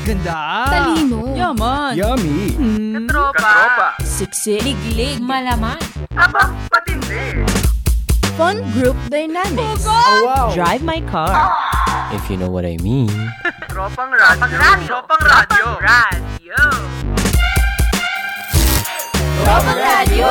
Maganda. Talino. Yaman. Yummy. Katropa. Siksik. Liglig. Malaman. Aba, patindi. Fun group dynamics. Oh, wow. Drive my car. If you know what I mean. Tropang radyo. Tropang radyo. Tropang radyo.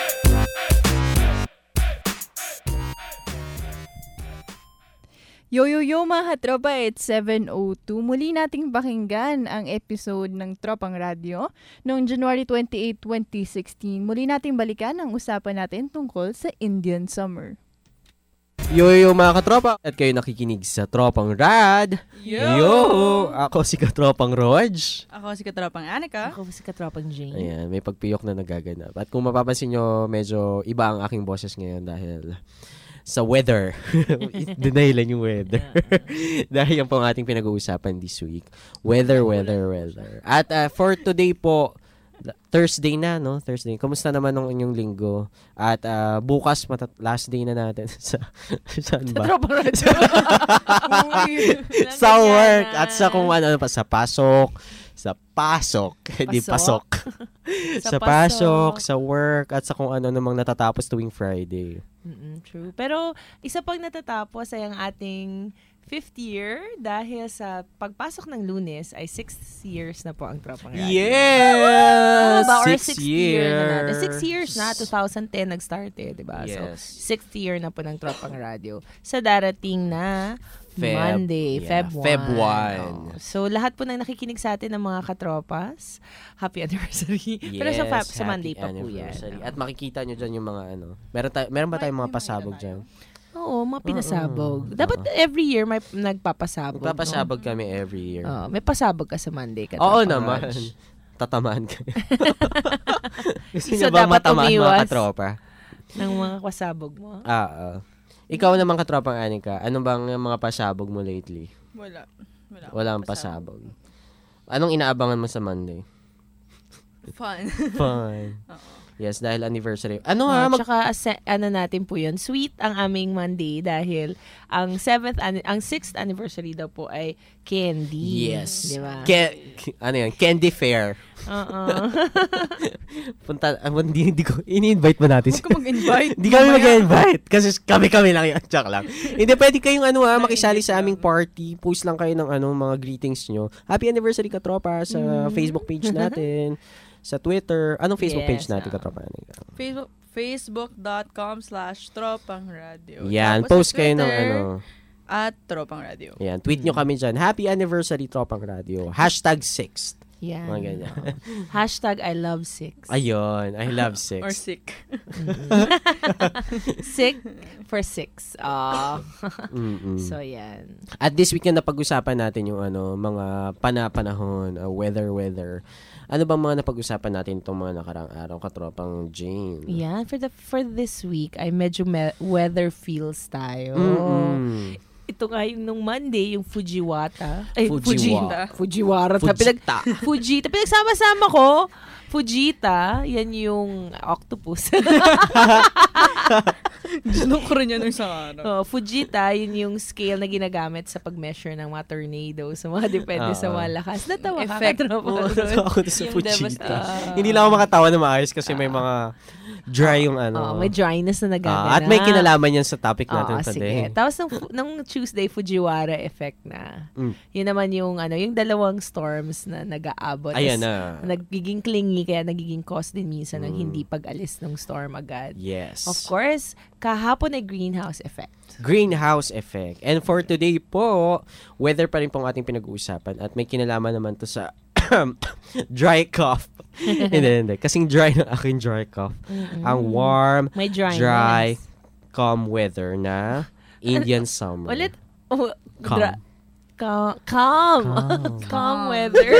Yo mga katropa, it's 7:02. Muli nating pakinggan ang episode ng Tropang Radio noong January 28, 2016. Muli nating balikan ang usapan natin tungkol sa Indian Summer. Yo mga katropa, at kayo nakikinig sa Tropang Rad. Yo! Ako si Katropang Roj. Ako si Katropang Anika. Ako si Katropang Jane. Ayan, may pagpiyok na nagaganap. At kung mapapansin nyo, medyo iba ang aking boses ngayon dahil sa weather. Dinahilan yung weather. Dahil yan po ang ating pinag-uusapan this week. Weather. At for today po, Thursday na, no? Thursday. Kamusta naman nung inyong linggo? At bukas, last day na natin saan ba? Sa Tropang Radio. Sa work. At sa kung ano pa, sa pasok. Hindi pasok. Sa pasok, sa work, at sa kung ano namang natatapos tuwing Friday. True. Pero isa pang natatapos ay ang ating 5th year dahil sa pagpasok ng Lunes ay 6 years na po ang Tropang Radio. Yes! Or 6 6th year na natin. years. 6 years na, 2010 nag-start diba? Yes. So, 6th year na po ng Tropang Radio. Sa darating na Monday, yeah, Feb 1. Feb 1. So, lahat po ng nakikinig sa atin ng mga katropas, happy anniversary. Pero sa Monday pa po yan. At makikita nyo dyan yung mga ano. Meron ba tayong mga pasabog dyan? Oo, mga pinasabog. Dapat every year may nagpapasabog. Nagpapasabog kami every year. May pasabog ka sa Monday. Oo naman. Tatamaan kayo. Gusto nyo So, bang dapat matamaan mga umiwas katropa? ng mga pasabog mo. Ikaw naman katropang Anika, ano bang mga pasabog mo lately? Walang pasabog. Anong inaabangan mo sa Monday? Fun. Yes, dahil anniversary. Tsaka natin po yun. Sweet ang aming Monday dahil ang 6th anniversary daw po ay candy. Yes. Diba? Candy fair. Hindi ko ini-invite ba natin? Huwag ka mag-invite. Hindi kami mag-invite kasi kami lang yan. Tsaka lang. Hindi, pwede kayong makisali sa aming party. Post lang kayo ng mga greetings nyo. Happy anniversary katropa sa Facebook page natin. Sa Twitter. Anong Facebook page natin katropa? Facebook.com/tropangradio. Yan, Tapos post kayo ng at Tropang Radio. Yan, tweet nyo kami dyan. Happy anniversary Tropang Radio. #6. Yan. Mga ganyan. #I love 6. Ayun, I love 6. Or sick. Sick for 6. So, yan. At this weekend, napag-usapan natin yung mga panahon, weather. Ano bang mga napag-usapan natin itong mga nakarang araw, katropang Jane? Yan, for this week, ay medyo weather feels tayo. Ito nga yung nung Monday, yung Fujiwara. Fujita. Pinagsama-sama ko. Fujita, yan yung octopus. Ginok ko rin yan ng isang araw. Fujita, yun yung scale na ginagamit sa pag-measure ng mga tornado, sa mga depende sa mga lakas. Natawa ka. Natawa ko sa Fujita. Hindi lang ako makatawa na maayos kasi may mga dry yung may dryness na nagaganap. At may kinalaman yan sa topic natin today. Sige. Tapos nung Tuesday, Fujiwara effect na. Yun naman yung yung dalawang storms na nag-aabot. Ayan na. Nagiging clingy, kaya nagiging cause din minsan ng hindi pag-alis ng storm agad. Yes. Of course, kahapon ay greenhouse effect. Greenhouse effect. And for today po, weather pa rin pong ating pinag-uusapan at may kinalaman naman to sa dry cough. Hindi. Kasing dry ng aking dry cough. Ang warm, dry, calm weather na Indian summer. Ulit. Calm weather.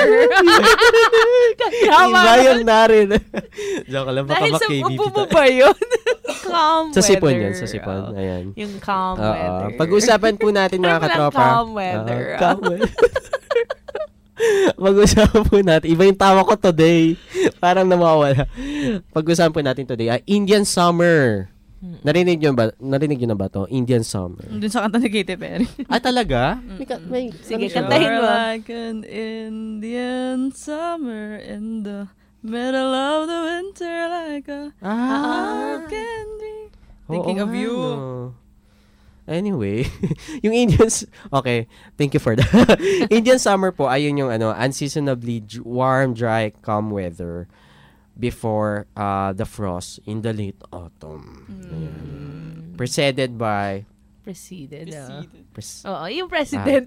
Iba yung narin. Joke lang, baka dahil sa maka-KBP upo mo ba yun? Calm sa weather. Sipon yan, sa Sipon. Ayan. Yung calm weather. Pag-usapan po natin mga katropa. Calm weather. Calm weather. Pag-usapan po natin. Iba yung tawa ko today. Parang nawawala. Pag-usapan po natin today. Indian summer. Narinig nyo na ba to? Indian Summer. Dun sa kanta ni Katy Perry. Talaga? Sige, siya? kantahin mo. Like an Indian summer in the middle of the winter, like a heart can be thinking of you. Anyway, yung Indians, okay, thank you for that. Indian Summer po, ayun yung unseasonably warm, dry, calm weather before the frost in the late autumn. Ayan. Preceded by yung president.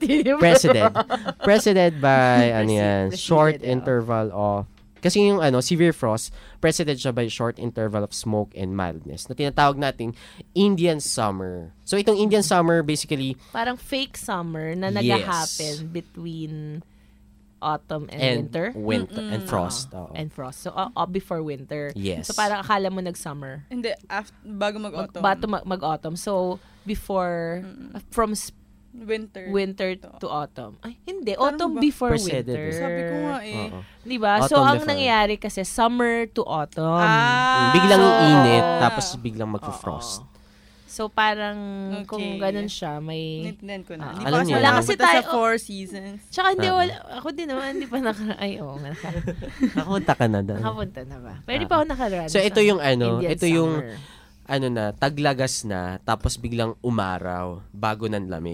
Preceded by Preceded, short oh. interval of kasi yung severe frost, preceded siya by short interval of smoke and mildness na tinatawag nating Indian Summer. So itong Indian Summer basically Parang fake summer na Yes. nag-happen between autumn and winter. And frost. Oo. And frost. So, before winter. Yes. So, parang akala mo nag-summer. Hindi, bago mag-autumn. Mag-autumn. So, before, from winter to autumn. Ay, hindi. Autumn ba? before Preceded winter. eh. Sabi ko nga eh. Oo. Diba? So, Autumn ang before. nangyayari kasi, summer to autumn. Biglang So, init, tapos biglang magpo-frost. So, parang Okay. kung ganun siya, may... Naintindihan ko na. Hindi alam pa niyo wala na. kasi tayo sa 4 seasons. Tsaka hindi, ako din naman, hindi pa Nakapunta ka na doon. nakapunta na ba? Pero hindi pa ako nakaraan. So ito yung Indian ito yung summer. taglagas na, tapos biglang umaraw, bago ng lamig.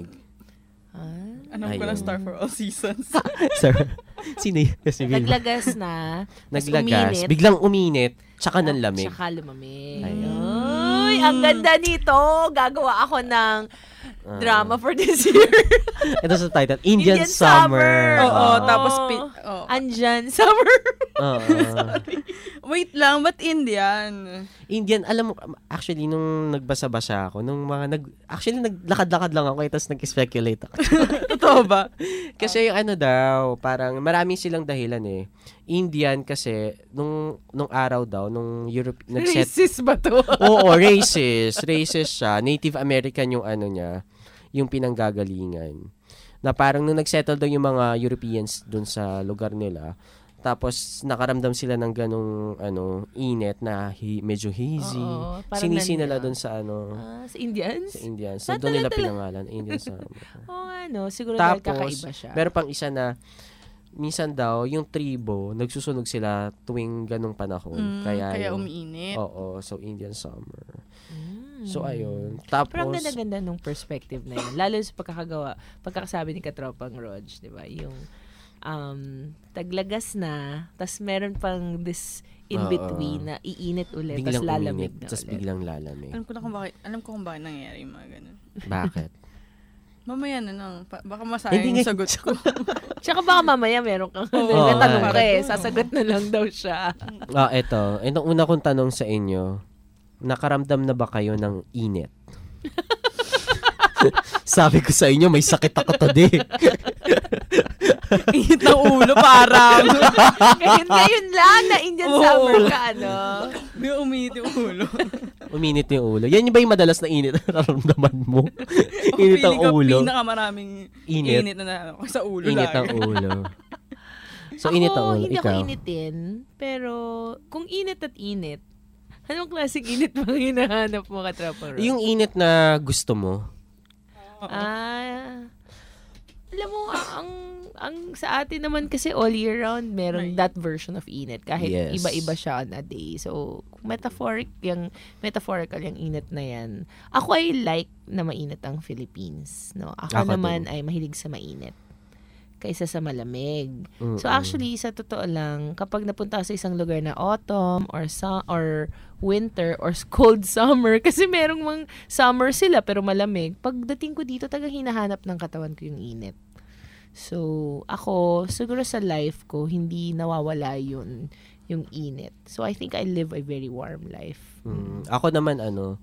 Alam ko na Ayun. Star for All Seasons. Sir, sino yun? Si Vilma. Naglagas na. tas Naglagas, uminit, biglang uminit, tsaka ng lamig. Tsaka lumamig. Ayun. Ay, ang ganda nito. Gagawa ako ng drama for this year. Ito sa title, Indian Indian Summer. Summer. Oo, Oo. tapos Oh. Andyan, summer. Oo. Wait lang, ba't Indian? Indian, alam mo, actually, nung nagbasa-basa ako, actually, naglakad-lakad lang ako, tapos nag-speculate ako. Totoo ba? Kasi yung daw, parang maraming silang dahilan eh. Indian kasi, nung araw daw, nung Racist ba to? Oo, racist. Racist siya. Native American yung niya, yung pinanggagalingan. Na parang nung nagsettle daw yung mga Europeans dun sa lugar nila, tapos nakaramdam sila ng ganong init na medyo hazy. Oo, parang Sinisi nila nandiyan. dun sa Sa Indians? sa Indian. So doon nila pinangalan, Indian Summer. Siguro dahil Tapos, kakaiba siya. meron pang isa na minsan daw, yung tribo, nagsusunog sila tuwing ganong panahon. Kaya umiinit. Oo, so Indian Summer. So, ayun. Tapos, Pero ang ganda-ganda nung perspective na yun. Lalo sa pagkakasabi ni Katropang Rog, di ba? Yung taglagas na, tas meron pang this in-between na iinit ulit, tas biglang lalamig uminit, na tapos ulit. biglang lalamig. Alam ko kung bakit nangyayari yung mga ganun. Bakit? Mamaya na lang. Baka masayang Hindi yung nga- sagot ko. Tsaka baka mamaya meron kang Oo, tanong ka nga. sasagot na lang daw siya. Eto. Itong una kong tanong sa inyo, nakaramdam na ba kayo ng init? Sabi ko sa inyo, may sakit ako today. Init ng ulo, parang. Ngayon lang na Indian Oo. summer ka, May uminit yung ulo. Uminit yung ulo. Yan yung ba yung madalas na init na nararamdaman mo? Init ang Feeling ko ulo. pinakamaraming Init. init na sa ulo Init lagi. ang ulo. So, init ang ulo. Hindi Ikaw? ako initin, pero kung init at init, anong klaseng init bang hinahanap mo, Katropang Rog? Yung init na gusto mo. Alam mo, ang sa atin naman kasi all year round, meron that version of init. Kahit Yes. iba-iba siya on a day. So, metaphorical yung init na yan. Ako ay like na mainit ang Philippines. No? Ako Ako naman din. ay mahilig sa mainit kaysa sa malamig. Mm-mm. So actually, sa totoo lang, kapag napunta ako sa isang lugar na autumn or winter or cold summer, kasi merong mga summer sila pero malamig, pagdating ko dito, tagang hinahanap ng katawan ko yung init. So, ako, siguro sa life ko, hindi nawawala yung init. So, I think I live a very warm life. Ako naman,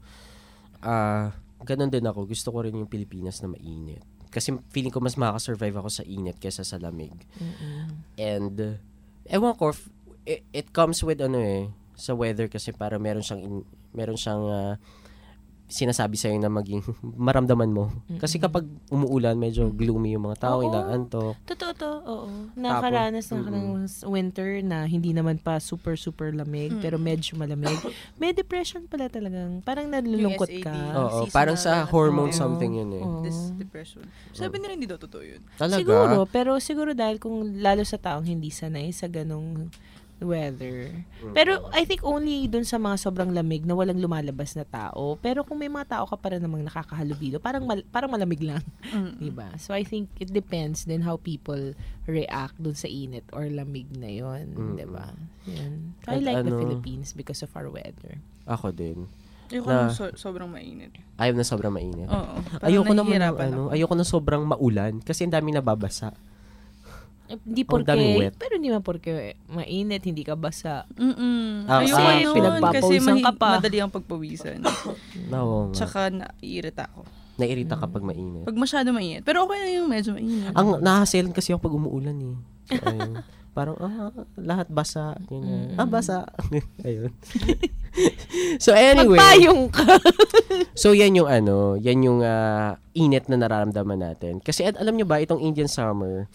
ganun din ako. Gusto ko rin yung Pilipinas na mainit. Kasi feeling ko mas makaka-survive ako sa init kaysa sa lamig. And, ewan ko, it comes with sa weather kasi para meron siyang sinasabi sa'yo na maging maramdaman mo. Kasi kapag umuulan, medyo gloomy yung mga tao, Oo. inaantok. Totoo to, oo. Nakaranas na ng winter na hindi naman pa super lamig, pero medyo malamig. May depression pala talagang. Parang nalulungkot Yung ka. SAD. Oo, Seasonal parang sa hormone Oo. something yun eh. Oo. This depression. Sabi nila hindi daw totoo yun. Talaga? Siguro, pero siguro dahil kung lalo sa taong hindi sanay sa ganong weather. Pero I think only dun sa mga sobrang lamig na walang lumalabas na tao. Pero kung may mga tao ka para namang nakakahalubilo, parang malamig lang. Diba? So I think it depends din how people react dun sa init or lamig na yun. Diba? Yan. I At like the Philippines because of our weather. Ako din. Ayoko Na- nung sobrang mainit. Ayaw na sobrang mainit. Oo. Ayoko naman ng nahihirapan ako. ayoko na sobrang maulan kasi ang daming nababasa. Hindi Ang daming porke, wet. pero hindi man porke mainit, hindi ka basa. Ayoko kasi yun pinagpapawisan kasi ka pa. madali ang pagpawisan. Oo nga. Tsaka naiirita ako. Nairita kapag mainit. Pag masyado mainit. Pero okay na yung medyo mainit. Ang nahaselan kasi ako pag umuulan eh. So, ayun. Parang, lahat basa. Ganyan. Basa. Ayun. So, anyway. Magpayong ka. So, yan yung init na nararamdaman natin. Kasi alam nyo ba, itong Indian summer,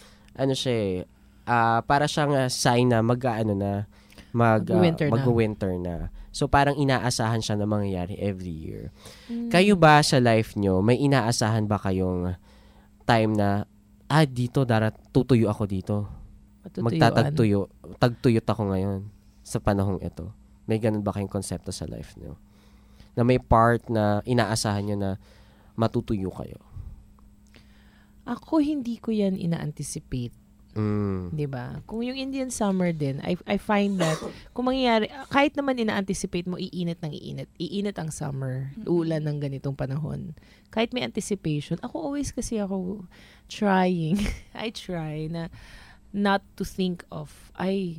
para siyang sign na mag-winter na. So, parang inaasahan siya na mangyayari every year. Kayo ba sa life nyo, may inaasahan ba kayong time na, dito, tutuyo ako dito. Tagtuyot ako ngayon sa panahong ito. May ganun ba kayong konsepto sa life nyo? Na may part na inaasahan nyo na matutuyo kayo? Ako hindi ko yan ina-anticipate. 'Di ba? Kung yung Indian summer din, I find that kung mangyayari, kahit naman ina-anticipate mo iinit ang summer, ulan ng ganitong panahon. Kahit may anticipation, ako trying. I try na not to think of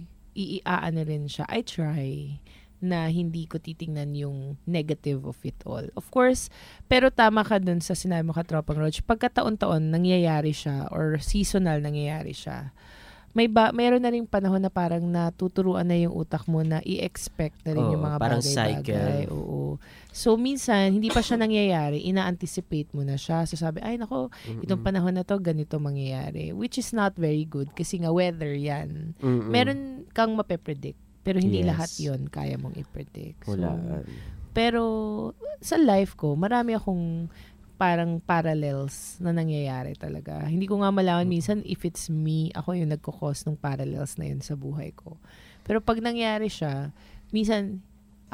iaano rin siya. I try na hindi ko titingnan yung negative of it all. Of course, pero tama ka dun sa sinabi mo, Katropang Roach, pagkataon-taon nangyayari siya or seasonal nangyayari siya. Mayroon na ring panahon na parang natuturuan na yung utak mo na i-expect na rin yung mga parang bagay-bagay. cycle. Oo. So, minsan, hindi pa siya nangyayari, ina-anticipate mo na siya. So, sabi, nako, itong panahon na to, ganito mangyayari. Which is not very good kasi nga weather yan. Meron kang mape-predict. Pero hindi lahat yon kaya mong i-predict. So, pero sa life ko, marami akong parang parallels na nangyayari talaga. Hindi ko nga malaman minsan if it's me, ako yung nagkukos ng parallels na yun sa buhay ko. Pero pag nangyari siya, minsan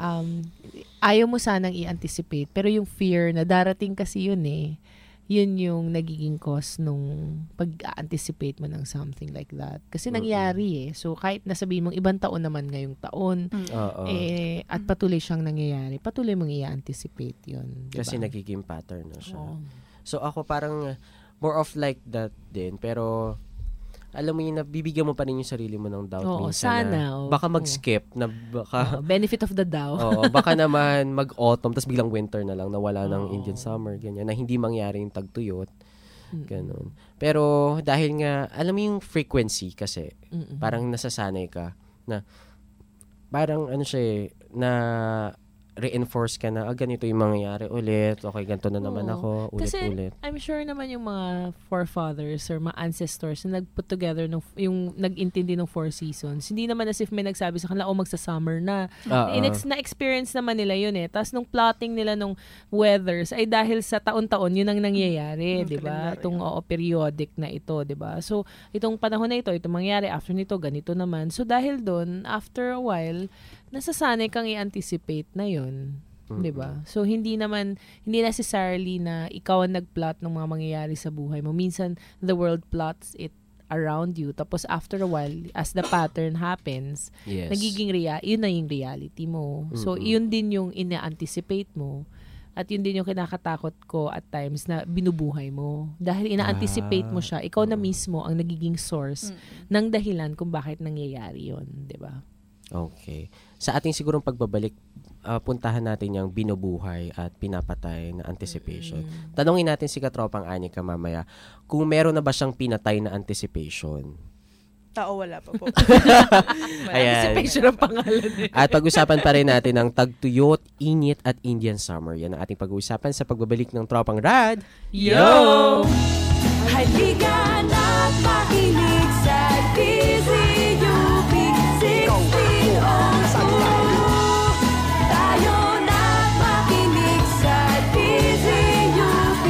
ayaw mo sanang i-anticipate. Pero yung fear na darating kasi yun yun yung nagiging cause nung pag-anticipate mo ng something like that. Kasi nangyari So, kahit nasabihin mong ibang taon naman ngayong taon, at patuloy siyang nangyayari, patuloy mong i-anticipate yun. Diba? Kasi nagiging pattern na siya. Oo. So, ako parang more of like that din. Pero, alam mo yun, nabibigyan mo pa rin yung sarili mo ng doubt minsan. Sana. Baka mag-skip, na baka... benefit of the doubt. Baka naman mag-autumn, tapos biglang winter na lang, nawala ng Indian summer, ganyan, na hindi mangyari yung tagtuyot. Ganun. Pero, dahil nga, alam mo yung frequency kasi, parang nasasanay ka, na, parang na reinforce ka na, ganito yung mangyayari ulit, okay, ganito na naman ako, ulit-ulit. Kasi, I'm sure naman yung mga forefathers or mga ancestors na nag-put together yung nag-intindi ng 4 seasons, hindi naman as if may nagsabi sa kanila, magsa-summer na. Na-experience naman nila yun Tapos nung plotting nila nung weathers, ay dahil sa taon-taon, yun ang nangyayari, di ba? Itong periodic na ito, di ba? So, itong panahon na ito mangyayari, after nito, ganito naman. So, dahil doon, after a while, nasasanay kang i-anticipate na yun. 'Di ba? So hindi necessarily na ikaw ang nag-plot ng mga mangyayari sa buhay mo. Minsan the world plots it around you. Tapos after a while, as the pattern happens, nagiging yun na yung reality mo. So yun din yung ina-anticipate mo. At yun din yung kinakatakot ko at times na binubuhay mo. Dahil ina-anticipate mo siya, ikaw na mismo ang nagiging source ng dahilan kung bakit nangyayari yun. 'Di ba? Okay. Sa ating sigurong pagbabalik, puntahan natin yung binubuhay at pinapatay na anticipation. Tanungin natin si Katropang Anika mamaya kung meron na ba siyang pinatay na anticipation. tao wala pa po. Ayan. Anticipation ang pangalan eh. At pag-usapan pa rin natin ang tagtuyot, init at Indian summer. Yan ang ating pag-uusapan sa pagbabalik ng Tropang Rad. Yo! Halika na't makinig sa DZUP 1602. Tayo na't makinig sa DZUP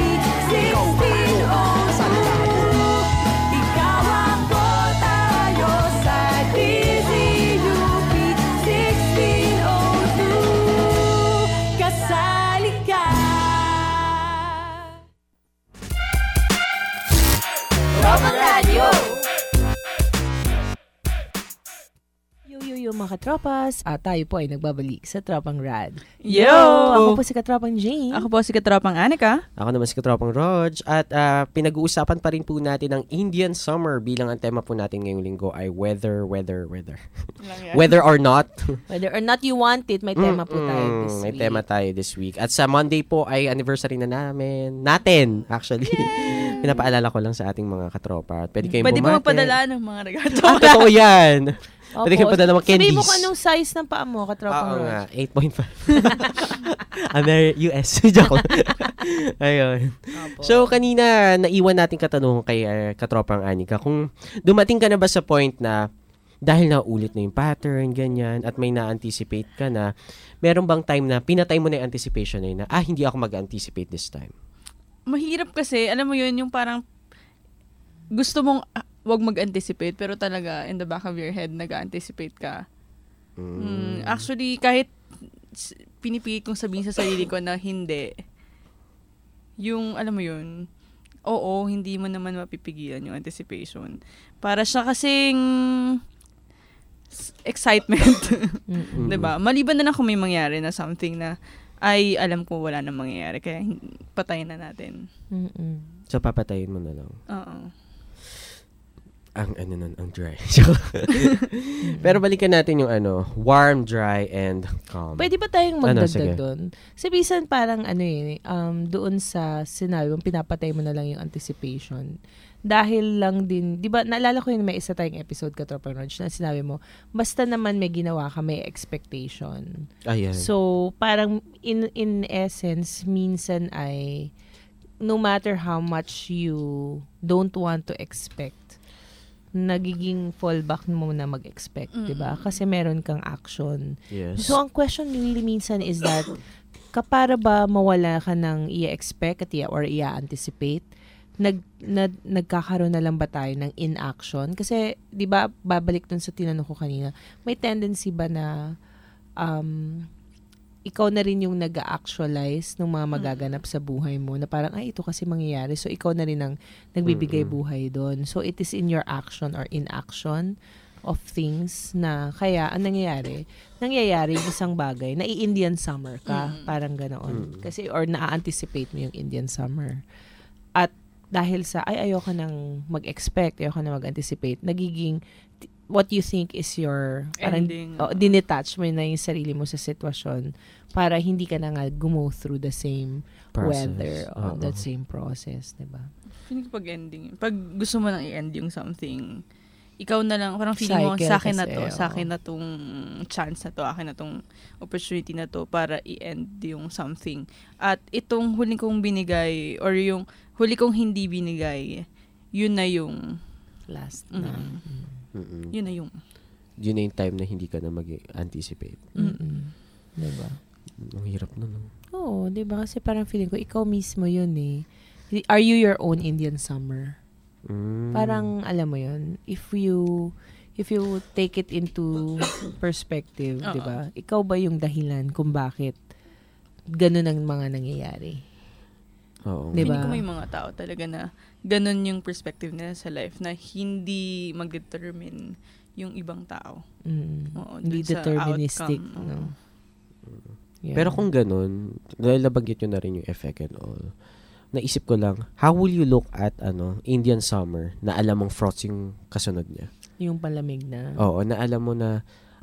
1602. Ikaw ako, tayo sa DZUP 1602. Kasali ka. Tropang Radyo. Yo, mga katropas. Tayo po ay nagbabalik sa Tropang Rad. Yo! Ako po si Katropang Jane. Ako po si Katropang Anika. Ako naman si Katropang Rog. At pinag-uusapan pa rin po natin ang Indian summer bilang ang tema po natin ngayong linggo ay weather. Whether or not. Whether or not you want it, may tema po tayo this May week. tema tayo this week. At sa Monday po ay anniversary na natin actually. Pinapaalala ko lang sa ating mga katropa. Pwede kayong Pwede po bumati. magpadala ng mga regalo. Totoo yan. Opo. Pwede kayong padala mga candies. Sabihin mo kung anong size ng paa mo, Katropang Oo Rog. nga, 8.5. US. Joke lang. Ayun. Opo. So, kanina, naiwan natin katanungan kay Katropang Anika. Kung dumating ka na ba sa point na dahil naulit na yung pattern, ganyan, at may na-anticipate ka na, meron bang time na pinatay mo na yung anticipation na yun na, hindi ako mag-anticipate this time? Mahirap kasi, alam mo yun, yung parang gusto mong wag mag-anticipate, pero talaga in the back of your head, nag-anticipate ka. Actually, kahit pinipilit kong sabihin sa sarili ko na hindi, yung, alam mo yun, oo, hindi mo naman mapipigilan yung anticipation. Para siya kasing excitement. Diba? Maliban na lang kung may mangyari na something na ay alam ko wala nang mangyayari, kaya patayin na natin. So, papatayin mo na lang. Oo. Ang dry. Pero balikan natin yung warm, dry, and calm. Pwede ba tayong Sige. magdagdag doon? Sabihin parang doon sa scenario, pinapatay mo na lang yung anticipation. Dahil lang din, di ba, naalala ko yun, may isa tayong episode, Katropang Rog, na sinabi mo, basta naman may ginawa ka, may expectation. Ayan. So, parang in essence, minsan ay, no matter how much you don't want to expect, nagiging fallback mo na mag-expect, di ba? Kasi meron kang action. Yes. So, ang question really minsan is that, kapara ba mawala ka ng i-expect or i-anticipate, nagkakaroon na lang ba tayo ng inaction? Kasi, di ba, babalik dun sa tinanong ko kanina, may tendency ba na ikaw na rin yung nag-actualize ng mga magaganap sa buhay mo na parang, ito kasi mangyayari. So, ikaw na rin ang nagbibigay buhay doon. So, it is in your action or inaction of things na kaya, ang nangyayari yung isang bagay, na i-Indian summer ka. Parang ganoon. Kasi, or na-anticipate mo yung Indian summer. At dahil sa, ayoko nang mag-expect, ayoko nang mag-anticipate, nagiging what you think is your parang dinetach mo na yung sarili mo sa sitwasyon para hindi ka na nga go through the same weather or that same process, diba? Feeling ko pag gusto mo nang i-end yung something, ikaw na lang, parang feeling mo, sa akin na tong chance na to, akin na tong opportunity na to para i-end yung something. At itong huli kong binigay or yung huli kong hindi binigay, yun na yung last na. Yun na yung time na hindi ka na mag-anticipate. Diba? Ang hirap na, no? Oo, diba? Kasi parang feeling ko, ikaw mismo yun eh. Are you your own Indian summer? Parang, alam mo yun, if you take it into perspective, diba? Ikaw ba yung dahilan kung bakit ganun ang mga nangyayari? Oo. Diba? Feeling ko may mga tao talaga na ganun yung perspective nila sa life na hindi mag-determine yung ibang tao. Oo, Hindi dun sa deterministic. outcome. No? Yeah. Pero kung ganun, dahil nabanggit nyo na rin yung effect and all, naisip ko lang, how will you look at Indian summer na alam mong frost yung kasunod niya? Yung palamig na. Oo, na alam mo na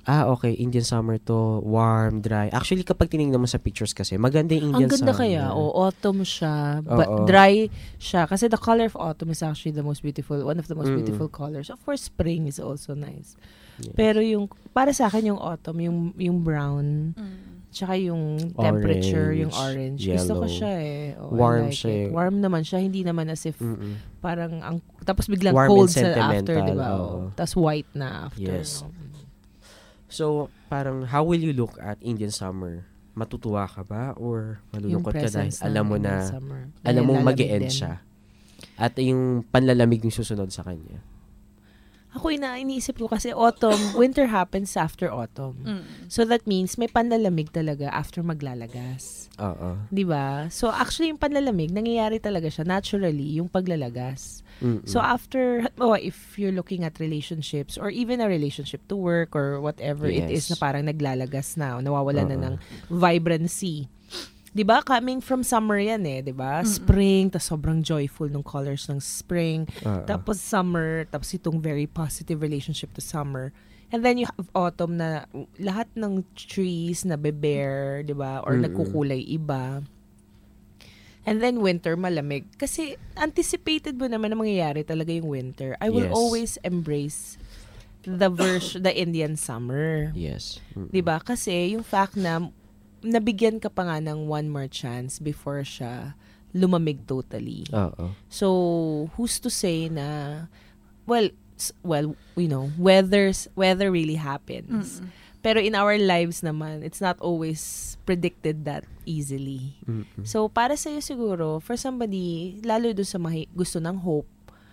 okay, Indian summer to, warm, dry. Actually, kapag tinignan mo sa pictures kasi, maganda yung Indian Ang ganda summer. kaya. Autumn siya. Oo. Dry siya. Kasi the color of autumn is actually the most beautiful, one of the most Mm. beautiful colors. Of course, spring is also nice. Yes. Pero para sa akin, yung autumn, yung brown, tsaka yung temperature, yung orange. Gusto ko yellow. siya eh. Oh, Warm I like siya it. eh. Warm naman siya. Hindi naman as if Mm-mm. parang, tapos biglang Warm cold and sa after, sentimental, diba? oo. Tapos white na after. Yes. No? So, parang, how will you look at Indian summer? Matutuwa ka ba? Or malulungkot ka dahil presence alam ng mo Indian na, summer. alam mo Dahil mag-e-end lalamig din. siya? At yung panlalamig yung susunod sa kanya? Ako iniisip ko kasi winter happens after autumn. So that means may panlalamig talaga after maglalagas. Oo. 'Di ba? So actually yung panlalamig nangyayari talaga siya naturally yung paglalagas. Mm-mm. So after if you're looking at relationships or even a relationship to work or whatever it is Yes. na parang naglalagas na, nawawala na Oo. ng vibrancy. 'Di ba? Coming from summer 'yan 'di ba? Spring, tas sobrang joyful ng colors ng spring. Oo. Tapos summer, tapos itong very positive relationship to summer. And then you have autumn na lahat ng trees na bare, 'di ba? Or nagkukulay iba. And then winter, malamig. Kasi anticipated mo naman na mangyayari talaga yung winter. I will Yes. always embrace the Indian summer. Yes. Mm-mm. 'Di ba? Kasi yung fact na nabigyan ka pa nga ng one more chance before siya lumamig totally. Oo. So, who's to say na, well, weather really happens. Pero in our lives naman, it's not always predicted that easily. Mm-mm. So, para sa'yo siguro, for somebody, lalo doon sa gusto ng hope,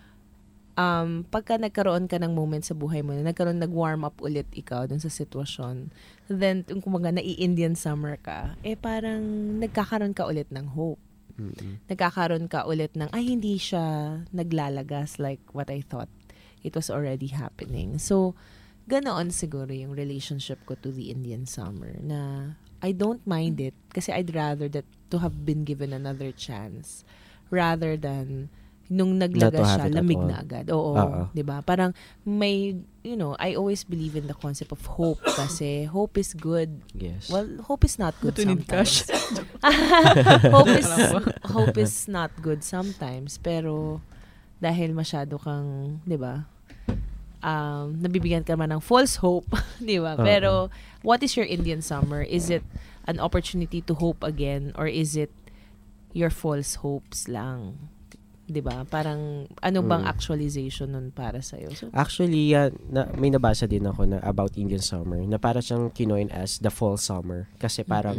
pagka nagkaroon ka ng moment sa buhay mo, nag-warm up ulit ikaw dun sa sitwasyon, then, kung kumaga nai-Indian summer ka, parang nagkakaroon ka ulit ng hope. Mm-mm. Nagkakaroon ka ulit ng, hindi siya naglalagas like what I thought it was already happening. So, ganoon siguro yung relationship ko to the Indian summer na I don't mind it kasi I'd rather that to have been given another chance rather than nung Not naglagas to have siya, it at lamig all. na agad. Oo, Oo. 'di ba? Parang I always believe in the concept of hope kasi hope is good. Yes. Well, hope is not good Tunid ka sometimes. siya. hope is not good sometimes, pero dahil masyado kang, 'di ba? Nabibigyan ka man ng false hope, 'di ba? Pero what is your Indian summer? Is it an opportunity to hope again or is it your false hopes lang? 'Di ba? Parang ano bang actualization nun para sa iyo? So, Actually, may nabasa din ako na about Indian summer na para siyang kinoin as the fall summer. Kasi parang,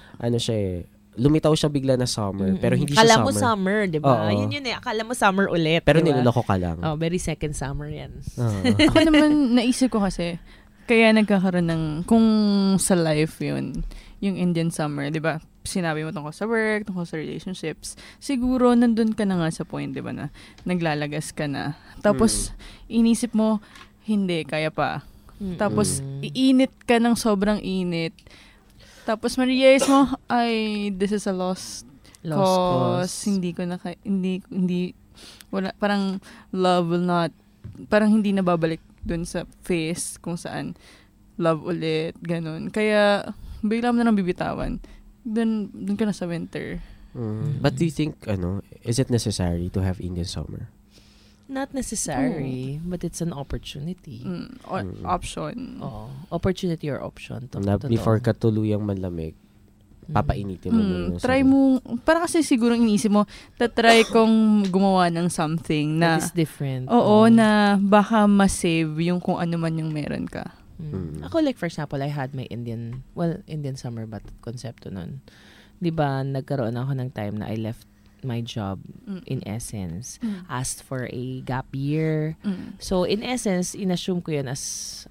lumitaw siya bigla na summer, pero hindi siya akala summer. mo summer, 'di ba? Oo. Yun akala mo summer ulit, Pero 'di ba? niloloko ka lang. Oh, very second summer 'yan. Ako naman, naisip ko kasi, kaya nagkakaroon ng, kung sa life yun, yung Indian summer, di ba? Sinabi mo tungkol sa work, tungkol sa relationships. Siguro, nandun ka na nga sa point, di ba, na naglalagas ka na. Tapos, inisip mo, hindi, kaya pa. Tapos, iinit ka ng sobrang init. Tapos, ma-realize mo, this is a lost cause. Hindi ko na, hindi, wala, parang love will not, parang hindi na babalik dun sa phase kung saan love ulit, ganun. Kaya, bigla mo na nang bibitawan. Dun ka na sa winter. But do you think, is it necessary to have Indian summer? Not necessary, but it's an opportunity. Option. Oh, opportunity or option. Na before ka tuluyang manlamig, papainitin mo muna. Try mo, para kasi siguro iniisip mo, try kong gumawa ng something na, That is different. oo, na baka ma-save yung kung ano man yung meron ka. Ako like for example, I had my Indian summer ba konsepto nun. 'Di ba nagkaroon ako ng time na I left my job in essence, asked for a gap year. So in essence, inassume ko 'yun as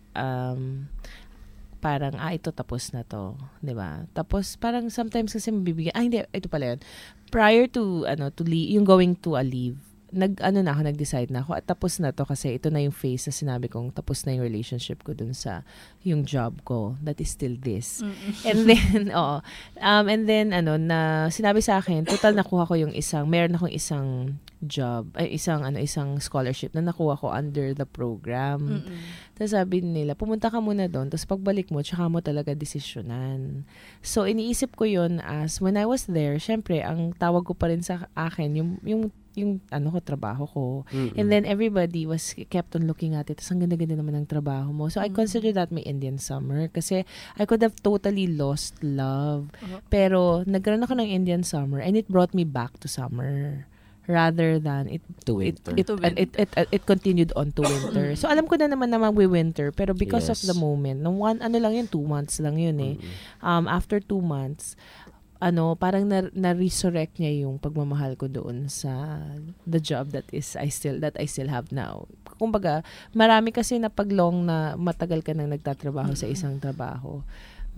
parang ito tapos na to, 'di ba? Tapos parang sometimes kasi mabibigyan hindi ito pala 'yun. Prior to to leave, yung going to a leave, nag-decide na ako at tapos na to kasi ito na yung phase na sinabi kong tapos na yung relationship ko dun sa yung job ko. That is still this. And then, na sinabi sa akin, total nakuha ko meron akong isang job, isang scholarship na nakuha ko under the program. Tapos sabi nila, pumunta ka muna doon, tapos pagbalik mo, tsaka mo talaga desisyonan. So, iniisip ko yun as when I was there, syempre, ang tawag ko pa rin sa akin, yung trabaho ko. And then everybody kept on looking at it. Tapos ang ganda-ganda naman ng trabaho mo. So I consider that my Indian summer kasi I could have totally lost love. Pero nagkaroon ako ng Indian summer and it brought me back to summer rather than it continued on to winter. So alam ko na naman magwi-winter pero because of the moment, 2 months lang yun eh. After 2 months, parang na-resurrect niya yung pagmamahal ko doon sa the job that I still have now. Kumbaga, marami kasi na paglong na matagal ka nang nagtatrabaho sa isang trabaho.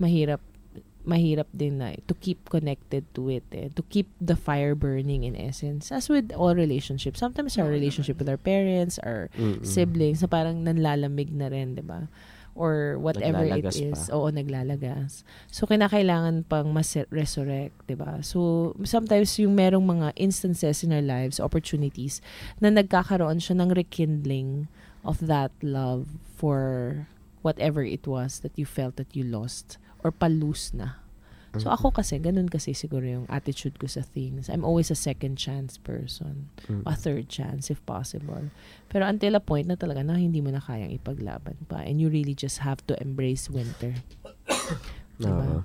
Mahirap din na to keep connected to it, to keep the fire burning in essence. As with all relationships, sometimes our relationship with our parents, our siblings, na parang nanlalamig na rin, di ba? Or whatever naglalagas it is. pa. Oo, naglalagas. So, kinakailangan pang resurrect, diba? So, sometimes yung merong mga instances in our lives, opportunities, na nagkakaroon siya ng rekindling of that love for whatever it was that you felt that you lost or palose na. So, ako kasi, ganun kasi siguro yung attitude ko sa things. I'm always a second chance person. A third chance if possible. Pero until a point na talaga na hindi mo na kayang ipaglaban pa. And you really just have to embrace winter. Diba?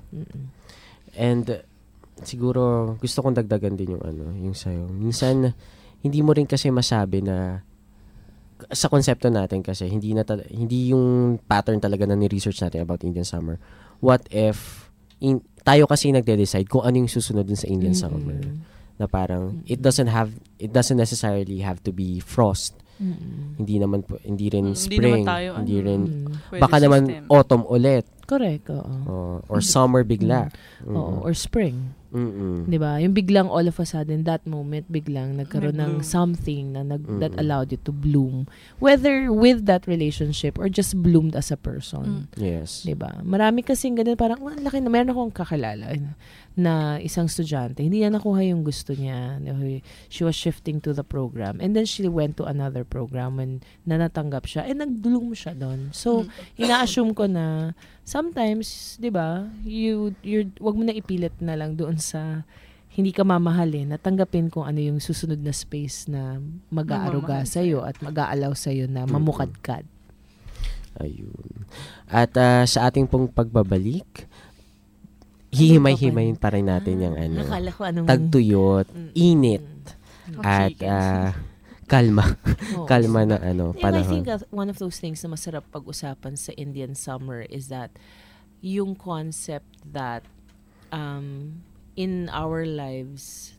And siguro, gusto kong dagdagan din yung sa'yo. Minsan, hindi mo rin kasi masabi na sa konsepto natin kasi, hindi yung pattern talaga na ni-research natin about Indian summer. What if tayo kasi nagde-decide kung ano yung susunod dun sa Indian summer. Na parang, it doesn't necessarily have to be frost. Hindi rin spring. Hindi rin, baka naman autumn ulit. Correct, oo. Or summer bigla. Oo, or spring. Diba? Yung biglang all of a sudden, that moment, biglang nagkaroon ng something that allowed you to bloom. Whether with that relationship or just bloomed as a person. Yes. Diba? Marami kasing ganun, parang, laki na, meron akong kakilala na isang estudyante, hindi niya nakuha yung gusto niya. She was shifting to the program. And then she went to another program and natanggap siya. And nag-bloom siya doon. So, ina-assume ko na sometimes, di ba, wag mo na ipilit na lang doon sa hindi ka mamahalin, natanggapin kung ano yung susunod na space na mag-aaruga sa'yo at mag-aalaw sa'yo na mamukadkad. Ayun. At sa ating pong pagbabalik, hihimay-himayin pa rin natin yung Nakala ko anong tagtuyot, init, at kalma. Kalma na I panahon. think one of those things na masarap pag-usapan sa Indian summer is that yung concept that in our lives,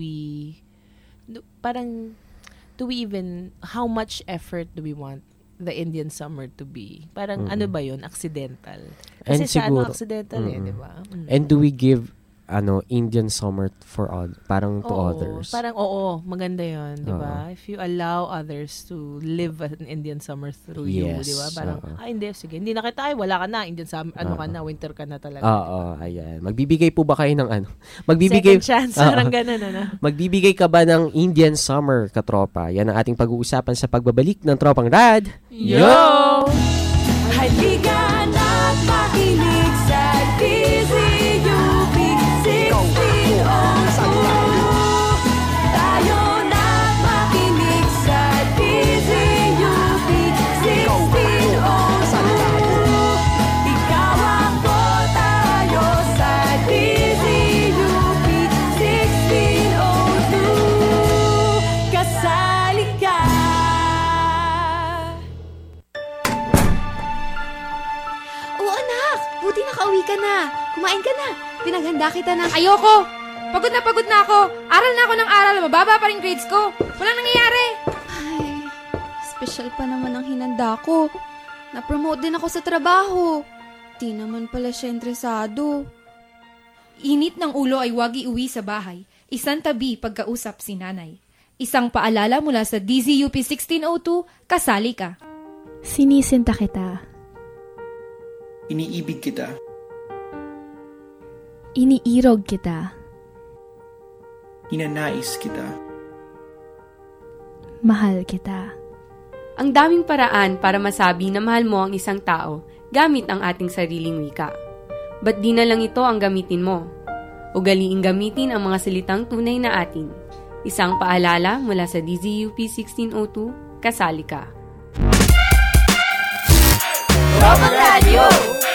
how much effort do we want the Indian summer to be? Parang ano ba yun? Accidental. Kasi accidental di ba? And do we give Indian summer parang to others? Parang maganda yun, di ba? If you allow others to live an Indian summer through you, di ba? Parang, sige, hindi na kita, wala ka na, Indian summer, ka na, winter ka na talaga. Ayan. Magbibigay po ba kayo ng second chance, parang ganun, Magbibigay ka ba ng Indian summer, katropa? Yan ang ating pag-uusapan sa pagbabalik ng Tropang Rad. Yo! Halika na't makinig sa DZUP 1602. Tayo na't makinig sa DZUP 1602. Ikaw ako, tayo sa DZUP 1602. Kasali ka. Oo anak, buti nakauwi ka na. Kumain ka na. Pinaghanda kita ng... Ayoko! Pagod na ako. Aral na ako ng aral. Mababa pa rin grades ko. Walang nangyayari. Ay, special pa naman ang hinanda ko. Na-promote din ako sa trabaho. Di naman pala siya interesado. Init ng ulo ay wag iuwi sa bahay. Isang tabi pagkausap si nanay. Isang paalala mula sa DZUP 1602, kasali ka. Sinisinta kita. Iniibig kita. Iniirog kita. Ninanais kita. Mahal kita. Ang daming paraan para masabi na mahal mo ang isang tao gamit ang ating sariling wika. Ba't di na lang ito ang gamitin mo? Ugaliing gamitin ang mga salitang tunay na atin. Isang paalala mula sa DZUP 1602, kasali ka. Tropang Radio!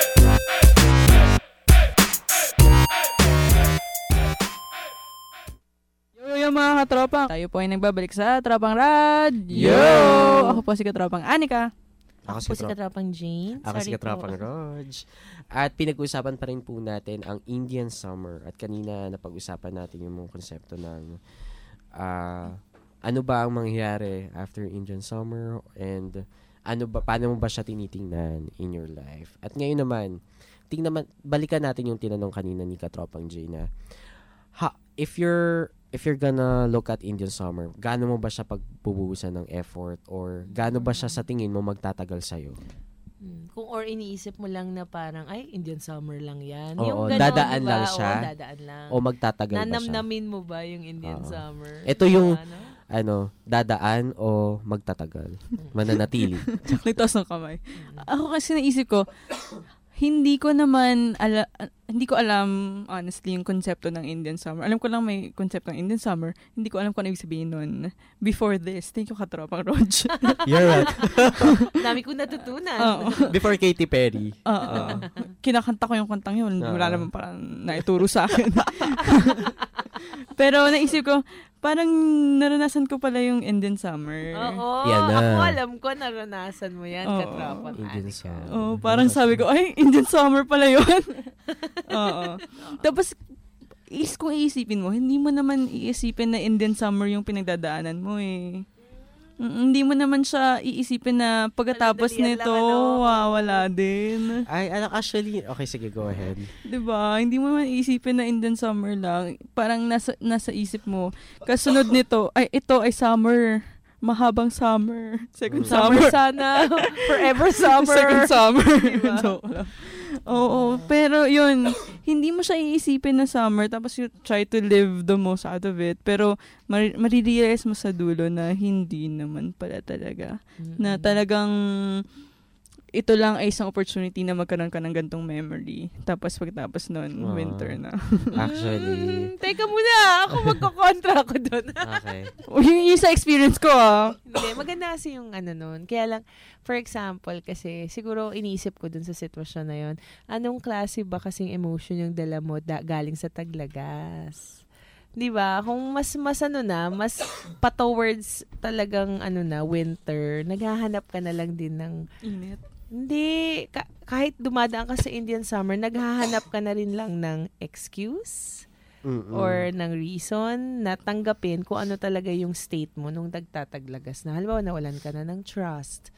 Yo mga katropa, tayo po ay nagbabalik sa Tropang Radio! Ako po si Katropang Anika. Ako Po si Katropang Jane. Ako si Sorry Katropang po. Rog. At pinag-usapan pa rin po natin ang Indian Summer. At kanina napag-usapan natin yung mga konsepto ng ano ba ang mangyayari after Indian Summer and paano mo ba siya tinitingnan in your life. At ngayon naman, balikan natin yung tinanong kanina ni Katropang Jane na if you're gonna look at Indian Summer, gaano mo ba siya pagbubuhusan ng effort or gaano ba siya sa tingin mo magtatagal sa'yo? Kung iniisip mo lang na parang, ay, Indian Summer lang yan. Oo, Yung ganon, dadaan diba? lang siya? Oo, dadaan lang. O magtatagal ba siya? Nanamnamin mo ba yung Indian Oo. Summer? Ito yung, Ano? dadaan o magtatagal? Mananatili. Nagtaas ng kamay. Ako kasi naisip ko, hindi ko alam honestly yung konsepto ng Indian Summer. Alam ko lang may konsepto ng Indian Summer. Hindi ko alam kung ano ibig sabihin nun. Before this, thank you Katropang Rog. You're right. Dami kong natutunan. Oo. Before Katy Perry. Oo. Kinakanta ko yung kantang yun. Oo. Wala naman parang naituro sa akin. Pero naisip ko, parang naranasan ko pala yung Indian Summer. Oo. Yan na. Ako alam ko, naranasan mo yan, Oo. Katropang Indian Anika. Summer. Oh, parang sabi ko, ay, Indian Summer pala yun. Oo. Tapos, kung iisipin mo, hindi mo naman iisipin na Indian Summer yung pinagdadaanan mo eh. Hindi mo naman siya iisipin na pagkatapos Madalian nito, lang, wala din. Ay, actually, okay, sige, go ahead. Diba? Hindi mo naman iisipin na Indian Summer lang. Parang nasa isip mo. Kasunod nito, ay, ito ay summer. Mahabang summer. Second Summer summer. sana. Forever summer. Second summer. Diba? Joke lang. Oo, pero yun, hindi mo siya iisipin na summer, tapos you try to live the most out of it, pero marirealize mo sa dulo na hindi naman pala talaga. Na talagang ito lang ay isang opportunity na magkaroon ka ng gantong memory. Tapos pagtapos nun, winter na. Actually, Teka muna, ako magkokontra ako doon. okay. Yung sa experience ko Hindi, maganda kasi yung nun. Kaya lang, for example, kasi siguro iniisip ko dun sa sitwasyon na yun, anong klase ba kasing emotion yung dala mo galing sa Taglagas? 'Di ba? Kung mas mas pa towards talagang winter, naghahanap ka na lang din ng init. Hindi, kahit dumadaan ka sa Indian Summer, naghahanap ka na rin lang ng excuse or ng reason na tanggapin kung ano talaga yung state mo nung nagtataglagas na. Halimbawa, nawalan ka na ng trust.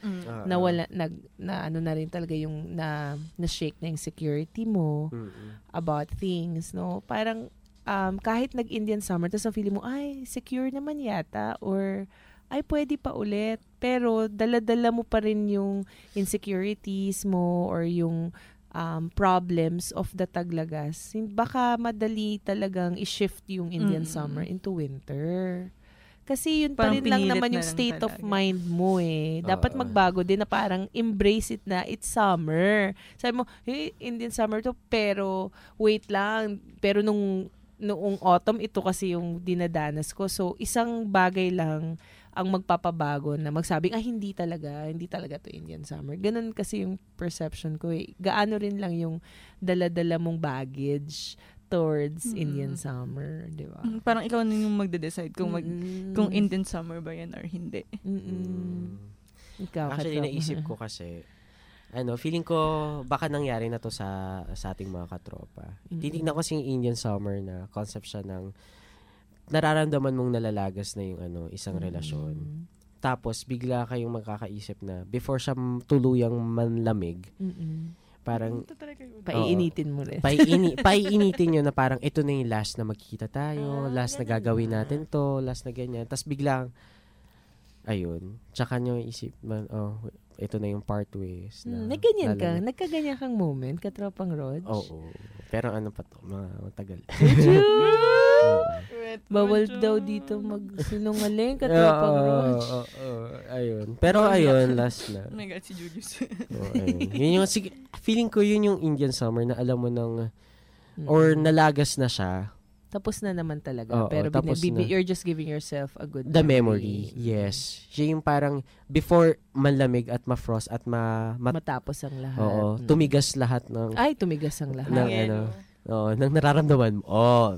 Na rin talaga yung na-shake na yung security mo about things, no? Parang kahit nag-Indian Summer, tapos ang feeling mo, ay, secure naman yata, or ay, pwede pa ulit. Pero, dala-dala mo pa rin yung insecurities mo or yung problems of the Taglagas. Baka madali talagang i-shift yung Indian Summer into winter. Kasi yun pa Parang rin lang pinilit naman na yung lang state of talaga. mind mo eh. Dapat magbago din na parang embrace it na it's summer. Sabi mo, hey, Indian Summer to, pero wait lang. Pero noong autumn, ito kasi yung dinadanas ko. So, isang bagay lang ang magpapabago na magsabing, hindi talaga to Indian Summer. Ganun kasi yung perception ko eh. Gaano rin lang yung dala-dala mong baggage towards Indian Summer, di ba? Parang ikaw na yung magde-decide kung Indian Summer ba yan or hindi. Ikaw, Actually, Katrop. naisip ko kasi, feeling ko baka nangyari na to sa ating mga katropa. Titignan ko kasi yung Indian Summer na concept siya ng nararamdaman mong nalalagas na yung isang relasyon. Tapos bigla kayong magkakaisip na before siya tuluyang manlamig, Parang Paiinitin mo rin. paiinitin nyo na parang ito na yung last na magkikita tayo, last na gagawin natin to, last na ganyan. Tapos biglang, ayun, tsaka nyo isip, ito na yung part ways. Nagganyan ka? Nagkaganyan kang moment, Katropang Rog? Oo. Pero ano pa to, matagal. Bawal daw dito magsinungaling, Katropang Rog. Ayun. Pero ayun, last na. Oh my God, si Julius. Ayun. Yun yung, feeling ko yun yung Indian Summer na alam mo ng, or nalagas na siya. Tapos na naman talaga. Pero you're just giving yourself a good the memory. Yes. Siya yung parang before manlamig at ma-frost at matapos ang lahat. Oo. Tumigas lahat ng... tumigas ang lahat. Nang nararamdaman mo.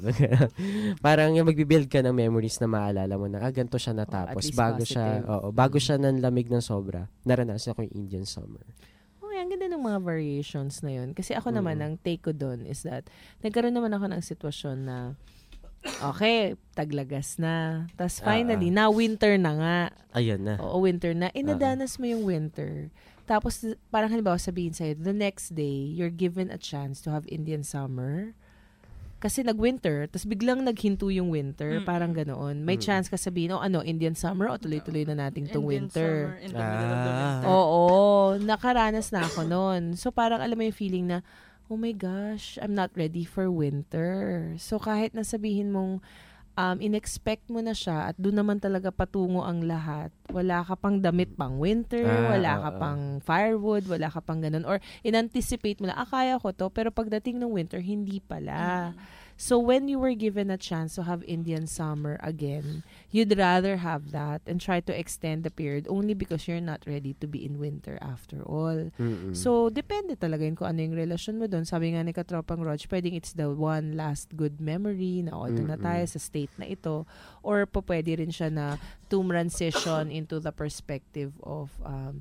Parang yung magbibuild ka ng memories na maalala mo na, ganito siya natapos. Bago siya nanlamig ng sobra, naranasan ko yung Indian Summer. Ang ganda ng mga variations na yun. Kasi ako naman, ang take ko doon is that, nagkaroon naman ako ng sitwasyon na, okay, taglagas na. Tapos finally, na winter na nga. Ayan na. Oo, winter na. Inadanas mo yung winter. Tapos, parang halimbawa sabihin sa'yo, the next day, you're given a chance to have Indian Summer. Kasi nag-winter, tapos biglang naghinto yung winter, parang ganoon. May chance ka sabihin, Indian Summer, o tuloy-tuloy na natin tong winter. Indian Summer in the middle of the winter. Oo, nakaranas na ako noon. So parang alam mo yung feeling na, oh my gosh, I'm not ready for winter. So kahit nasabihin mong, in-expect mo na siya at doon naman talaga patungo ang lahat. Wala ka pang damit pang winter, wala ka pang firewood, wala ka pang ganun. Or in-anticipate mo na, kaya ko to, pero pagdating ng winter, hindi pala. So when you were given a chance to have Indian Summer again, you'd rather have that and try to extend the period only because you're not ready to be in winter after all. So depende talaga yun kung ano yung relasyon mo doon. Sabi nga ni Katropang Rog, pwedeng it's the one last good memory na na tayo sa state na ito, or pwede rin siya na to transition into the perspective of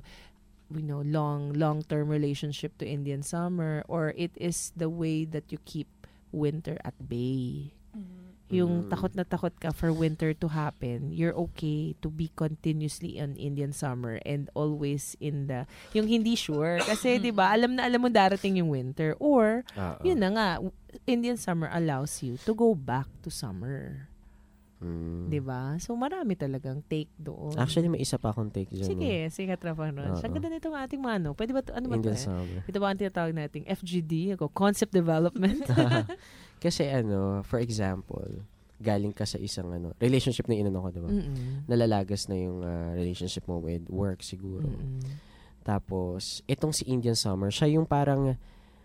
long-term relationship to Indian Summer, or it is the way that you keep winter at bay. Yung takot na takot ka for winter to happen, you're okay to be continuously on Indian Summer and always in yung hindi sure. Kasi, di ba, alam mo darating yung winter. Or, yun na nga, Indian Summer allows you to go back to summer. Diba? So, marami talagang take doon. Actually, may isa pa akong take dyan. Sige, Katropang Rog. Ang ganda nitong ating pwede ba ano ba Indian ito? Summer. Ito ba ang tinatawag nating FGD? Concept Development? Kasi for example, galing ka sa isang relationship na inano ko, diba? Nalalagas na yung relationship mo with work siguro. Tapos, itong si Indian Summer, siya yung parang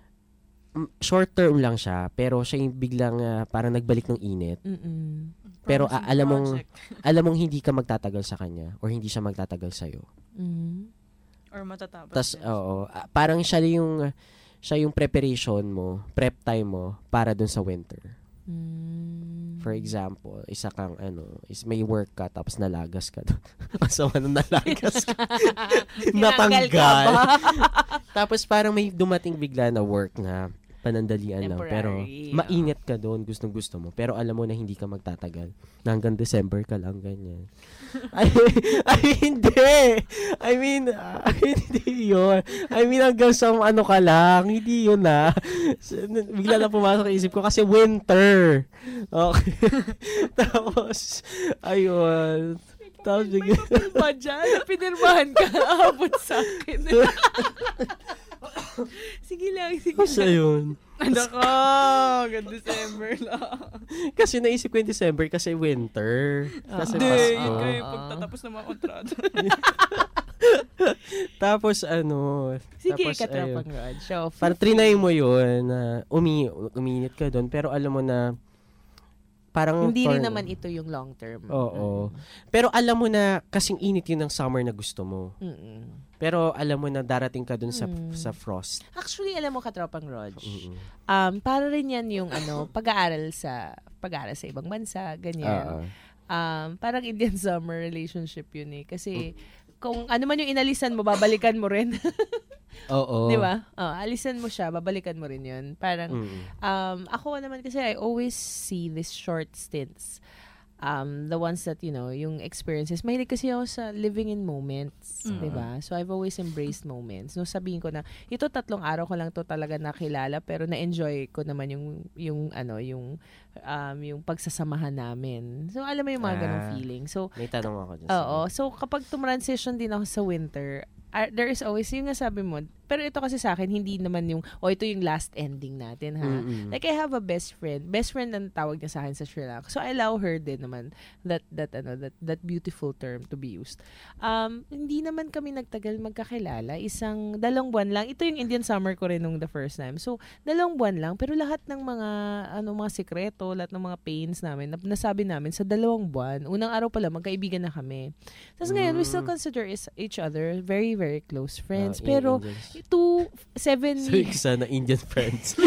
short term lang siya, pero siya yung biglang parang nagbalik ng init. Pero alam mong hindi ka magtatagal sa kanya or hindi siya magtatagal sa iyo. Or matatapos. Tas parang siya yung preparation mo, prep time mo para dun sa winter. For example, isa kang may work ka tapos nalagas ka doon. Masama na nalagas ka. Natanggal. Tapos parang may dumating bigla na work na panandalian lang. Pero mainit ka doon, gustong-gusto mo. Pero alam mo na hindi ka magtatagal. Na hanggang December ka lang, ganyan. Hindi. Hindi yun. Hanggang sa ka lang. Hindi yun na. Bigla na pumasok sa isip ko kasi winter. Okay. Tapos, ayun. Tapos bigla. May pa dyan. Pinirmahan ka. Abot sa akin. Sige lang. Kasi yun. Nako, hanggang December lang. Kasi naisip ko yung December kasi winter. Kasi Hindi, Pasko. kayo pagtatapos ng mga kontrata. Tapos Sige, tapos, Katropang Rog. Parang trinay mo yun na uminit ka doon pero alam mo na parang hindi rin naman ito yung long term. Oo. Pero alam mo na kasing init yun ng summer na gusto mo. Pero alam mo na darating ka dun sa frost. Actually, alam mo, Katropang Rog, para rin yan yung pag-aaral sa ibang bansa, ganyan. Parang Indian Summer relationship yun eh. Kasi kung ano man yung inalisan mo, babalikan mo rin. Oo. Di ba? Alisan mo siya, babalikan mo rin yun. Parang, ako naman kasi I always see these short stints the ones that, yung experiences. Mahilig kasi ako sa living in moments, diba? So, I've always embraced moments. No, sabihin ko na, ito 3 araw ko lang to talaga nakilala, pero na-enjoy ko naman yung pagsasamahan namin. So, alam mo yung mga ganong feeling. So, may tanong ako dyan. Oo. So, kapag tumransition din ako sa winter, there is always, yung nga sabi mo, pero ito kasi sa akin, hindi naman yung, ito yung last ending natin, ha? Like, I have a best friend. Best friend ang tawag niya sa akin sa Sri Lanka. So, I allow her din naman that beautiful term to be used. Hindi naman kami nagtagal magkakilala. 2 buwan lang. Ito yung Indian summer ko rin nung the first time. So, 2 buwan lang. Pero lahat ng mga sikreto, lahat ng mga pains namin, nasabi namin sa 2 buwan. Unang araw pala, magkaibigan na kami. Tapos ngayon, we still consider each other very, very close friends. Pero, 7 So, isa na Indian friends.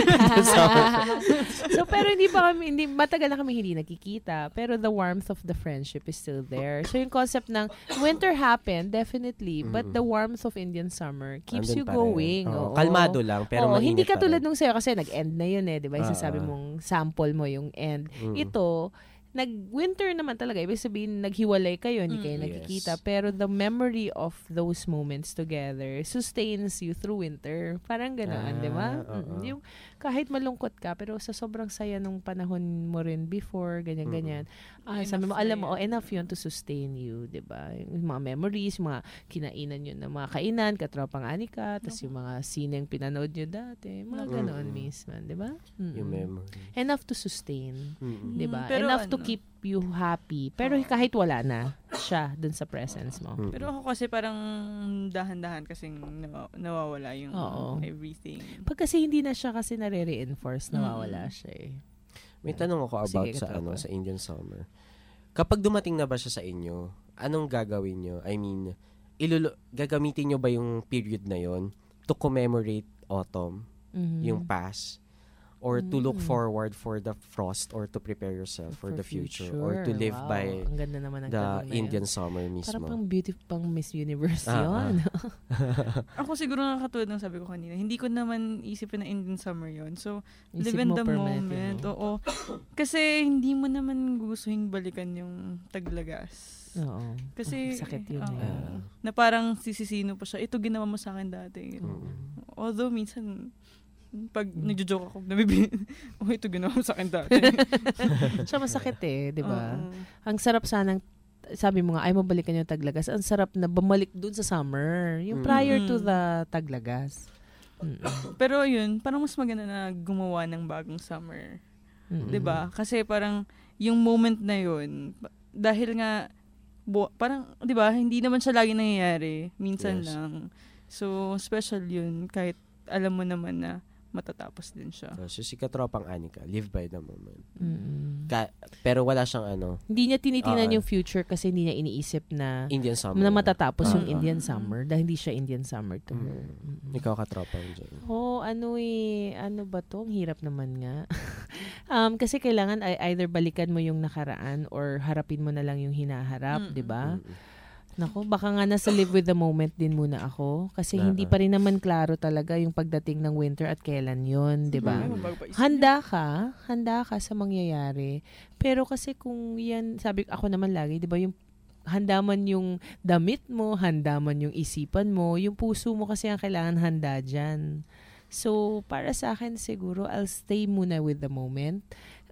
So, pero matagal na kami hindi nakikita. Pero the warmth of the friendship is still there. So, yung concept ng winter happened, definitely, but the warmth of Indian summer keeps you going. Kalmado lang, pero mainit hindi pa katulad rin. nung sa'yo kasi nag-end na yun diba? Sasabi mong sample mo yung end. Ito, nag-winter naman talaga. Ibig sabihin, naghiwalay kayo, hindi kayo nagkikita. Pero the memory of those moments together sustains you through winter. Parang gano'n, di ba? Yung kahit malungkot ka, pero sa sobrang saya nung panahon mo rin before, ganyan-ganyan. Sabi mo, alam mo, enough yun to sustain you, di ba? Yung mga memories, mga kinainan yun ng mga kainan, katropang anika, tapos yung mga sineng pinanood nyo dati. Mga gano'n mismo, di ba? Yung memory. Enough to sustain, di ba? Pero Enough to keep you happy. Pero kahit wala na siya dun sa presence mo. Pero ako kasi parang dahan-dahan kasing nawawala yung everything. Pag kasi hindi na siya kasi nare-reinforce, nawawala siya eh. May tanong ako about sa Indian summer. Kapag dumating na ba siya sa inyo, anong gagawin nyo? I mean, gagamitin nyo ba yung period na yon to commemorate autumn, yung past? Or to look forward for the frost or to prepare yourself for the future or to live by ang ganda naman ng the Indian summer mismo. Parang pang Miss Universe yun. Ako siguro nakakatulad ng sabi ko kanina, hindi ko naman isipin na Indian summer yon. So, Isip live in mo the permanent moment. Oo. Kasi hindi mo naman gustuhin balikan yung taglagas. Oo. Kasi, sakit yun. na parang sisisino pa siya, ito ginawa mo sa akin dati. Although, minsan, pag nagjo-joke ako, ito ginawa mo sa akin dati. Siya masakit di ba? Ang sarap sanang, sabi mo nga, ay mabalikan yung taglagas. Ang sarap na bumalik dun sa summer. Yung prior to the taglagas. Pero yun, parang mas maganda na gumawa ng bagong summer. 'Di ba? Kasi parang yung moment na yun, dahil nga parang 'di ba, hindi naman siya lagi nangyayari, minsan lang. So special yun kahit alam mo naman na matatapos din siya. So si katropang Anika, live by the moment. Pero wala siyang Hindi niya tinitingnan yung future kasi hindi niya iniisip na Indian summer. Na matatapos yung Indian summer dahil hindi siya Indian summer to her. Ikaw katropang dyan. Ano ba to? Ang hirap naman nga. Kasi kailangan either balikan mo yung nakaraan or harapin mo na lang yung hinaharap, di ba? Naku, baka nga nasa live with the moment din muna ako. Kasi hindi pa rin naman klaro talaga yung pagdating ng winter at kailan yun, di ba? Handa ka sa mangyayari. Pero kasi kung yan, sabi ako naman lagi, di ba, yung handa man yung damit mo, handa man yung isipan mo, yung puso mo kasi ang kailangan handa dyan. So, para sa akin siguro, I'll stay muna with the moment.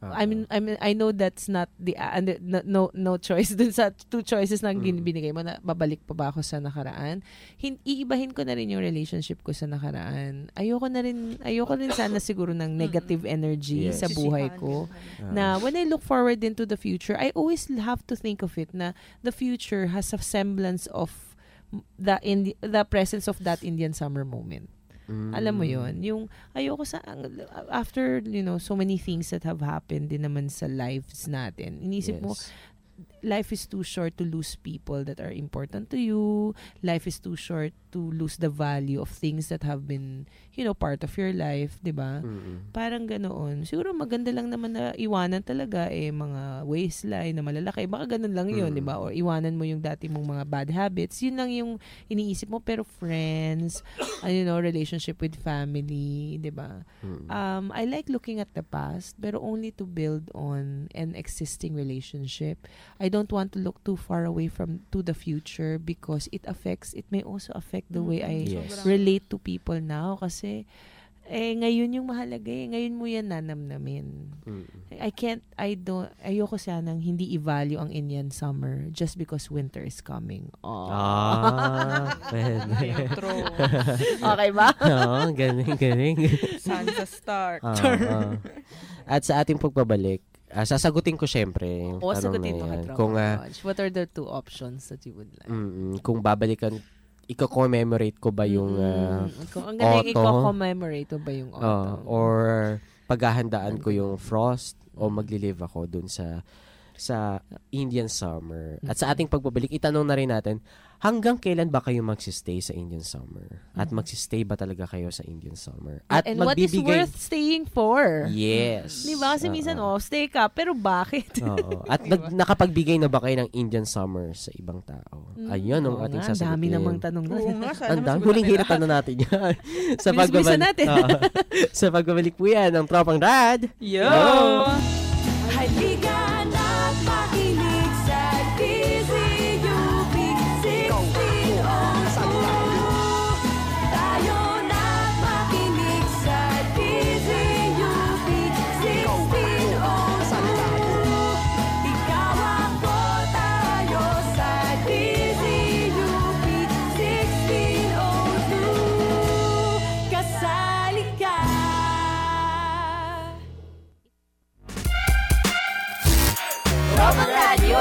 I know that's not the no choice dun sa 2 choices na binigay mo na babalik pa ba ako sa nakaraan. Iibahin ko na rin yung relationship ko sa nakaraan. Ayoko rin sana siguro ng negative energy sa buhay ko. Na when I look forward into the future, I always have to think of it na the future has a semblance of the presence of that Indian summer moment. Alam mo yon, yung ayoko sa after so many things that have happened din naman sa lives natin. Inisip mo life is too short to lose people that are important to you. Life is too short to lose the value of things that have been, part of your life, 'di ba? Parang ganoon. Siguro maganda lang naman na iwanan talaga mga waistline na malalaki. Baka ganun lang 'yun, 'di ba? Or iwanan mo yung dati mong mga bad habits. 'Yun lang yung iniisip mo, pero friends, relationship with family, 'di ba? I like looking at the past, pero only to build on an existing relationship. I don't want to look too far away to the future because it may also affect the way I relate to people now, kasi ngayon yung mahalaga ngayon mo yan nanamnamin. Ayoko sanang hindi i-value ang Indian summer just because winter is coming. Okay ba? Galing. Sansa Stark. At sa ating pagbabalik, sasagutin ko syempre yung tanong sagutin na mo yan. ka, what are the 2 options that you would like? Kung babalikan, i-commemorate ko ba yung kung ang galing i-commemorate mo ba yung autumn? Or paghahandaan ko yung frost, o magli-live ako dun sa Indian summer. At sa ating pagbabalik, itanong na rin natin, hanggang kailan ba kayo magsistay sa Indian summer? At magsistay ba talaga kayo sa Indian summer? At and what is worth staying for? Yes. Diba? Kasi minsan, stay ka, pero bakit? Oo. At nakapagbigay na ba kayo ng Indian summer sa ibang tao? Ayun ang ating sasagutin. Dami namang tanong na. Ang dami. Huling hiratan na natin yan. Bilis-bilisan natin. Sa pagbabalik po yan ng Tropang Rad. Yo! Halika na't makinig sa DZUP 1602. Tayo na't makinig sa DZUP 1602. Ikaw ako, tayo sa DZUP 1602. Kasali ka. Tropang Radio!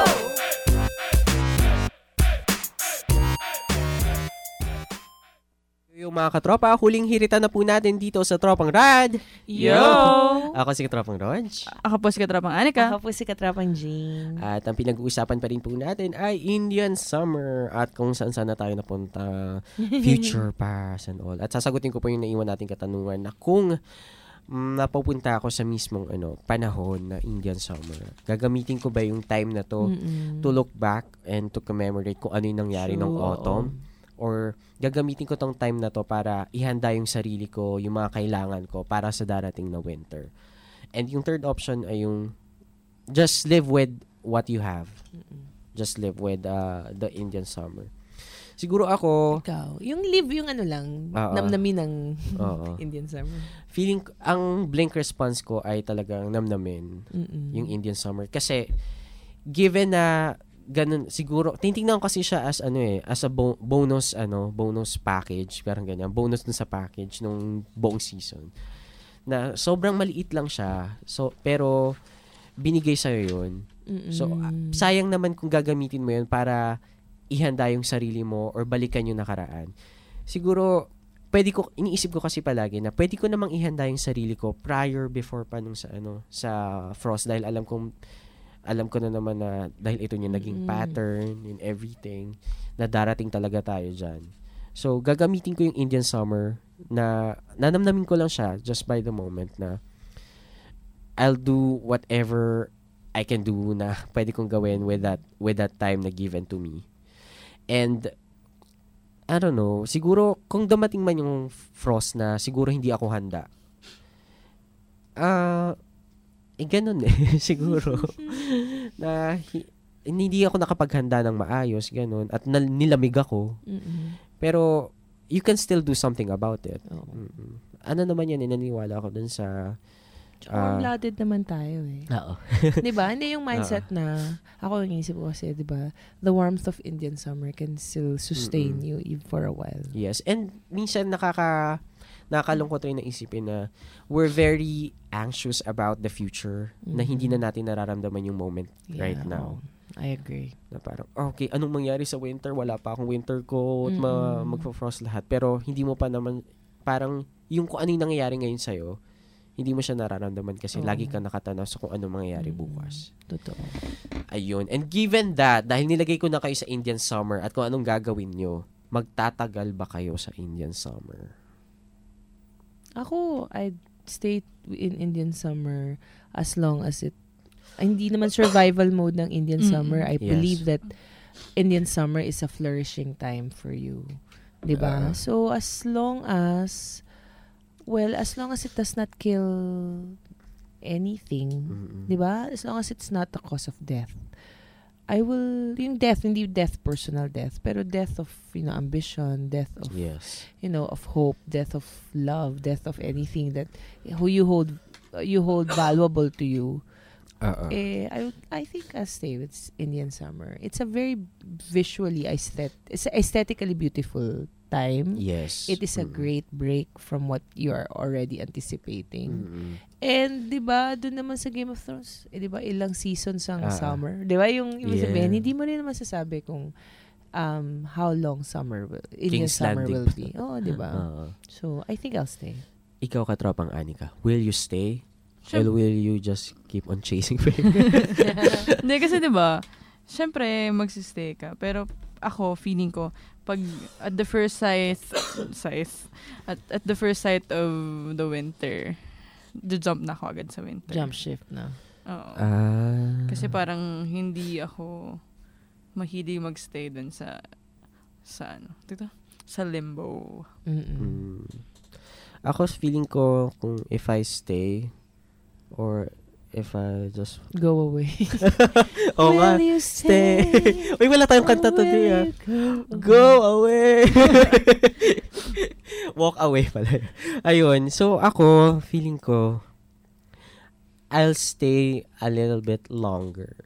Yung mga katropa, huling hiritan na po natin dito sa Tropang Rad. Yo! Ako si Katropang Rog. Ako po si Katropang Anika. Ako po si Katropang Jean. At ang pinag-uusapan pa rin po natin ay Indian Summer at kung saan na tayo napunta, future past and all. At sasagutin ko po yung naiwan nating katanungan na kung napupunta ako sa mismong panahon na Indian Summer, gagamitin ko ba yung time na to to look back and to commemorate kung ano yung nangyari ng autumn? Or gagamitin ko tong time na to para ihanda yung sarili ko, yung mga kailangan ko para sa darating na winter. And yung third option ay yung just live with what you have. Just live with the Indian Summer. Siguro ako... Ikaw, yung live yung namnamin ng Indian Summer. Feeling, ang blink response ko ay talagang namnamin yung Indian Summer. Kasi, given na ganun, siguro, titingnan ko kasi siya as as a bonus package, parang ganyan, bonus dun sa package nung buong season. Na sobrang maliit lang siya, pero binigay sa'yo yun. So, sayang naman kung gagamitin mo yun para ihanda yung sarili mo or balikan yung nakaraan. Siguro, iniisip ko kasi palagi na pwede ko namang ihanda yung sarili ko before pa nung sa frost, dahil alam ko na naman na dahil ito yung naging pattern in everything, na darating talaga tayo dyan. So, gagamitin ko yung Indian Summer na nanamnamin ko lang siya just by the moment na I'll do whatever I can do na pwede kong gawin with that time na given to me. And, I don't know, siguro kung dumating man yung frost na siguro hindi ako handa, ganun siguro. Na hindi ako nakapaghanda ng maayos, ganun. At nilamig ako. Pero, you can still do something about it. Ano naman yan, naniniwala ako dun sa... warm-blooded naman tayo Oo. Diba? Hindi yung mindset na, ako yung isip ko kasi, diba, the warmth of Indian summer can still sustain you even for a while. Yes. And minsan nakakalungkot rin na isipin na we're very anxious about the future na hindi na natin nararamdaman yung moment right now. I agree. Na parang, okay, anong mangyari sa winter? Wala pa akong winter coat, magpo-frost lahat. Pero hindi mo pa naman, parang yung kung ano yung nangyayari ngayon sa'yo, hindi mo siya nararamdaman kasi Oo. lagi kang nakatanaw sa kung ano mangyayari bukas. Totoo. Ayun. And given that, dahil nilagay ko na kayo sa Indian Summer at kung anong gagawin nyo, magtatagal ba kayo sa Indian Summer? Ako, I'd stay in Indian Summer as long as hindi naman survival mode ng Indian Summer. I Yes. believe that Indian Summer is a flourishing time for you. Diba? So, as long as it does not kill anything, diba? As long as it's not the cause of death, yung death, hindi death, personal death, pero death of, ambition, death of, Yes. of hope, death of love, death of anything that who you hold valuable to you. I think I'll stay with Indian Summer. It's a very it's aesthetically beautiful time. Yes. It is a great break from what you are already anticipating. And, di ba, doon naman sa Game of Thrones, di ba, ilang seasons ang summer. Di ba, yung ibig sabihin, hindi mo rin naman sasabi kung how long Indian King's Summer Landing. will be. Oo, di ba? So, I think I'll stay. Ikaw, katropang Anika, will you stay? Or will you just keep on chasing fame? Hindi, kasi diba, syempre, magsistay ka. Pero ako, feeling ko, pag at the first sight of the winter, jump na ako agad sa winter. Jump shift na. Oo. Kasi parang hindi ako mahilig magstay dun sa limbo. Ako, feeling ko, kung if I stay, or if I just go away. Oo nga. Will you stay? Uy, wala tayong kanta today. Go away. Walk away pala. Ayun. So, ako, feeling ko, I'll stay a little bit longer.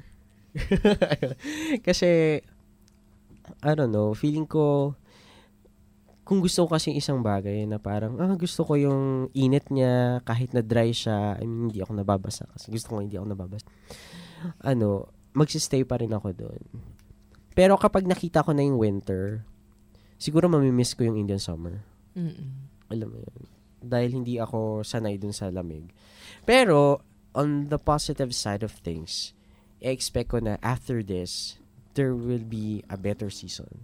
Kasi, I don't know, feeling ko, kung gusto ko kasi isang bagay na parang, gusto ko yung init niya, kahit na dry siya, I mean, hindi ako nababasa kasi gusto ko hindi ako nababasa. Magsistay pa rin ako doon. Pero kapag nakita ko na yung winter, siguro mamimiss ko yung Indian Summer. Alam mo yun. Dahil hindi ako sanay dun sa lamig. Pero, on the positive side of things, I-expect ko na after this, there will be a better season.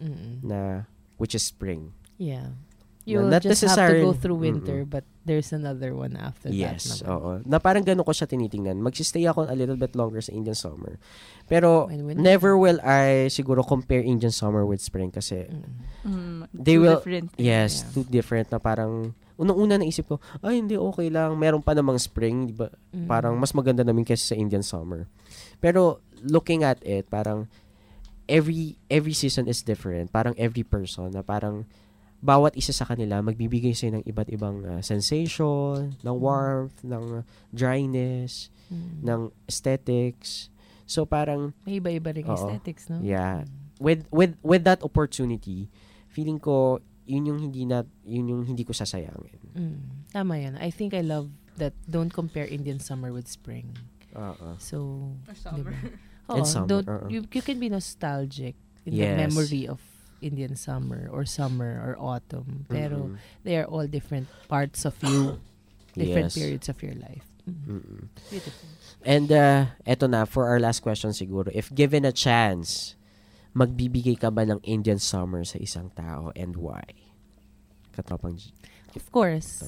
Na, which is spring. Yeah. You'll just have to go through winter, but there's another one after that. Yes, oo. Na parang gano'n ko siya tinitingnan. Magsistay ako a little bit longer sa Indian Summer. Pero, never will I siguro compare Indian Summer with spring kasi they will, different. Yes, two different na parang, unang-una naisip ko, hindi, okay lang. Meron pa namang spring, di ba? Parang mas maganda namin kaysa sa Indian Summer. Pero, looking at it, parang, every season is different. Parang every person na parang bawat isa sa kanila magbibigay sa'yo ng iba't ibang sensation, ng warmth, ng dryness, ng aesthetics. So parang may iba-iba ring aesthetics, no? Yeah. With that opportunity, feeling ko yun yung hindi ko sasayangin. Tama yan. I think I love that don't compare Indian Summer with spring. So, or summer. Diba? And summer. You can be nostalgic in the memory of Indian Summer or autumn. Pero they are all different parts of you, different periods of your life. Beautiful. And eto na, for our last question siguro, if given a chance, magbibigay ka ba ng Indian Summer sa isang tao and why? Katropang G. Of course.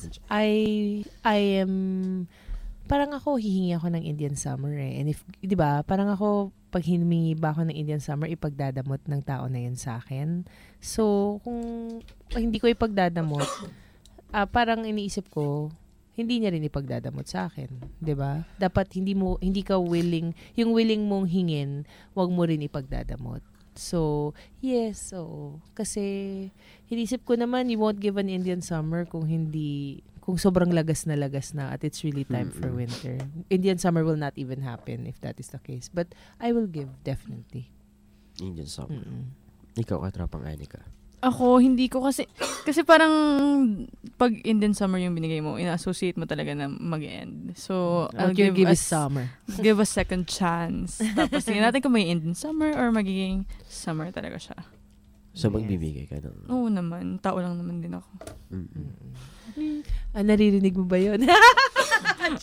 I am... Parang ako, hihingi ako ng Indian Summer eh. And if, di ba, parang ako, pag hiningi ba ako ng Indian Summer, ipagdadamot ng tao na yun sa akin. So, kung hindi ko ipagdadamot, parang iniisip ko, hindi niya rin ipagdadamot sa akin. Di ba? Dapat hindi ka willing, yung willing mong hingin, wag mo rin ipagdadamot. So, yes, kasi, iniisip ko naman, you won't give an Indian Summer kung sobrang lagas na at it's really time for winter. Indian Summer will not even happen if that is the case. But I will give, definitely. Indian Summer. Ikaw, katropang Anika. Ako, hindi ko kasi parang pag Indian Summer yung binigay mo, ina-associate mo talaga na mag-end. So, I'll give is summer. Give a second chance. Tapos, tingnan natin kung may Indian Summer or magiging summer talaga siya. So, magbibigay ka ng... Oo naman. Tao lang naman din ako. Naririnig mo ba yun?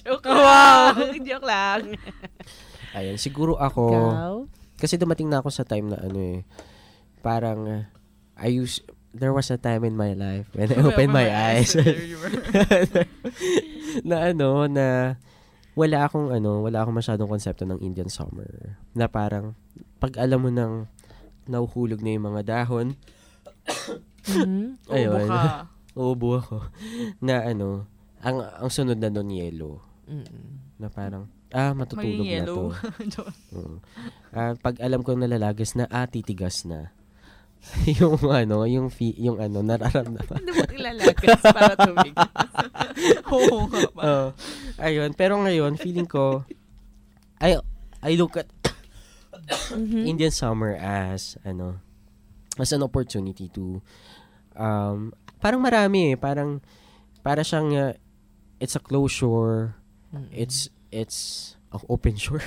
Joke lang. Joke lang. Ayan, siguro ako, Ikaw? kasi dumating na ako sa time na parang, there was a time in my life when I opened my eyes. na wala akong masyadong konsepto ng Indian summer. Na parang, pag alam mo nang nahuhulog na yung mga dahon, ayun, uubo ako, na ang sunod na nun yelo. Na parang, matutulog na to. Pag alam ko nalalagas na, titigas na. yung nararamdaman. Hindi mo ilalagas para tumigas. Oo nga ba? Ayun, pero ngayon, feeling ko, I look at Indian summer as an opportunity to, parang marami para siyang, it's a closure, it's open shore.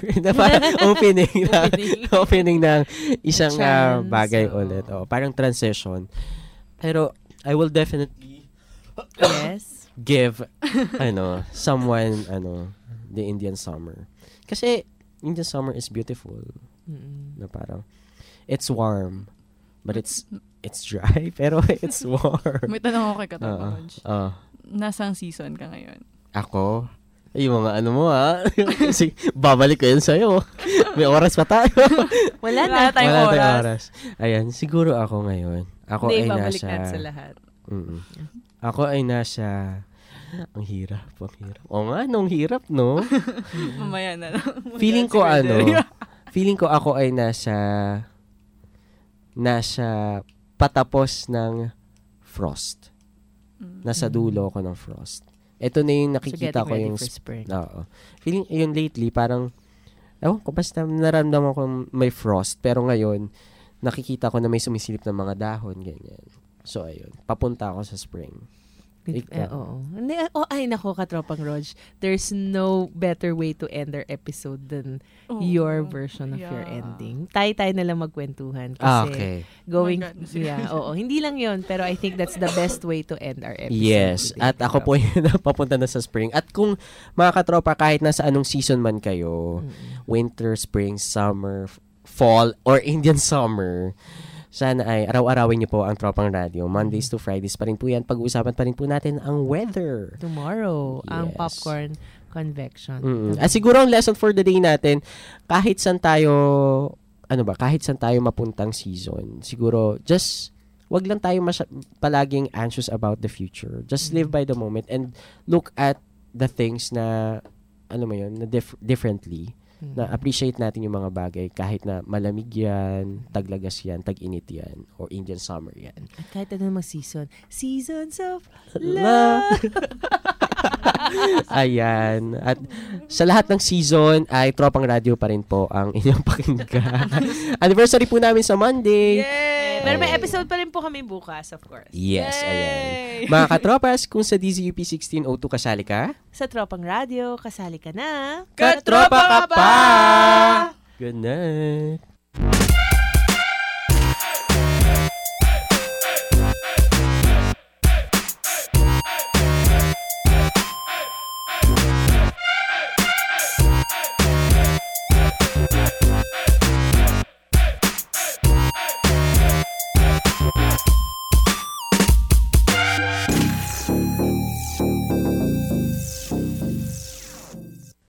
opening ng isang bagay ulit. Parang transition. Pero I will definitely give someone the Indian summer. Kasi Indian summer is beautiful. Na parang it's warm but it's dry pero it's warm. May tanong ako kay Katabaj. Nasang season ka ngayon? Ako? Yung mga mo kasi babalik ko yan sa'yo. May oras pa tayo. Wala na tayong oras. Ayan, siguro ako ngayon. Ako Hindi, ay babalik nasa... natin sa lahat. Ako ay nasa... Ang hirap. O nga, nung hirap, no? Mamaya na lang. Feeling ko ako ay nasa patapos ng frost. Nasa dulo ko ng frost. Ito na yung nakikita ko yung... Oo. Feeling, yun lately, parang, ewan ko, basta naramdaman ko may frost. Pero ngayon, nakikita ko na may sumisilip ng mga dahon, ganyan. So, ayun. Papunta ako sa spring. Oo. Ay, nako, Katropang Rog. There's no better way to end our episode than your version of your ending. Tayo na lang magkwentuhan. Kasi going... Hindi lang yun. Pero I think that's the best way to end our episode. Yes. Today, At ako po yun, papunta na sa spring. At kung mga katropa, kahit nasa anong season man kayo, winter, spring, summer, fall, or Indian summer, sana ay araw-arawin niyo po ang Tropang Radio. Mondays to Fridays pa rin po yan. Pag-uusapan pa rin po natin ang weather. Tomorrow, ang popcorn convection. At siguro ang lesson for the day natin, kahit saan tayo mapuntang season, siguro just wag lang tayo palaging anxious about the future. Just live by the moment and look at the things na differently. Na appreciate natin yung mga bagay kahit na malamig yan, taglagas yan, tag-init yan, or Indian summer yan. At kahit ano mga season. Seasons of love! Ayan. At sa lahat ng season ay Tropang Radio pa rin po ang inyong pakinggan. Anniversary po namin sa Monday. Yay! Pero may episode pa rin po kami bukas, of course. Yes, ayan. Mga katropas, kung sa DZUP 1602 kasali ka, sa Tropang Radio, kasali ka na. Katropa ka pa! Good night!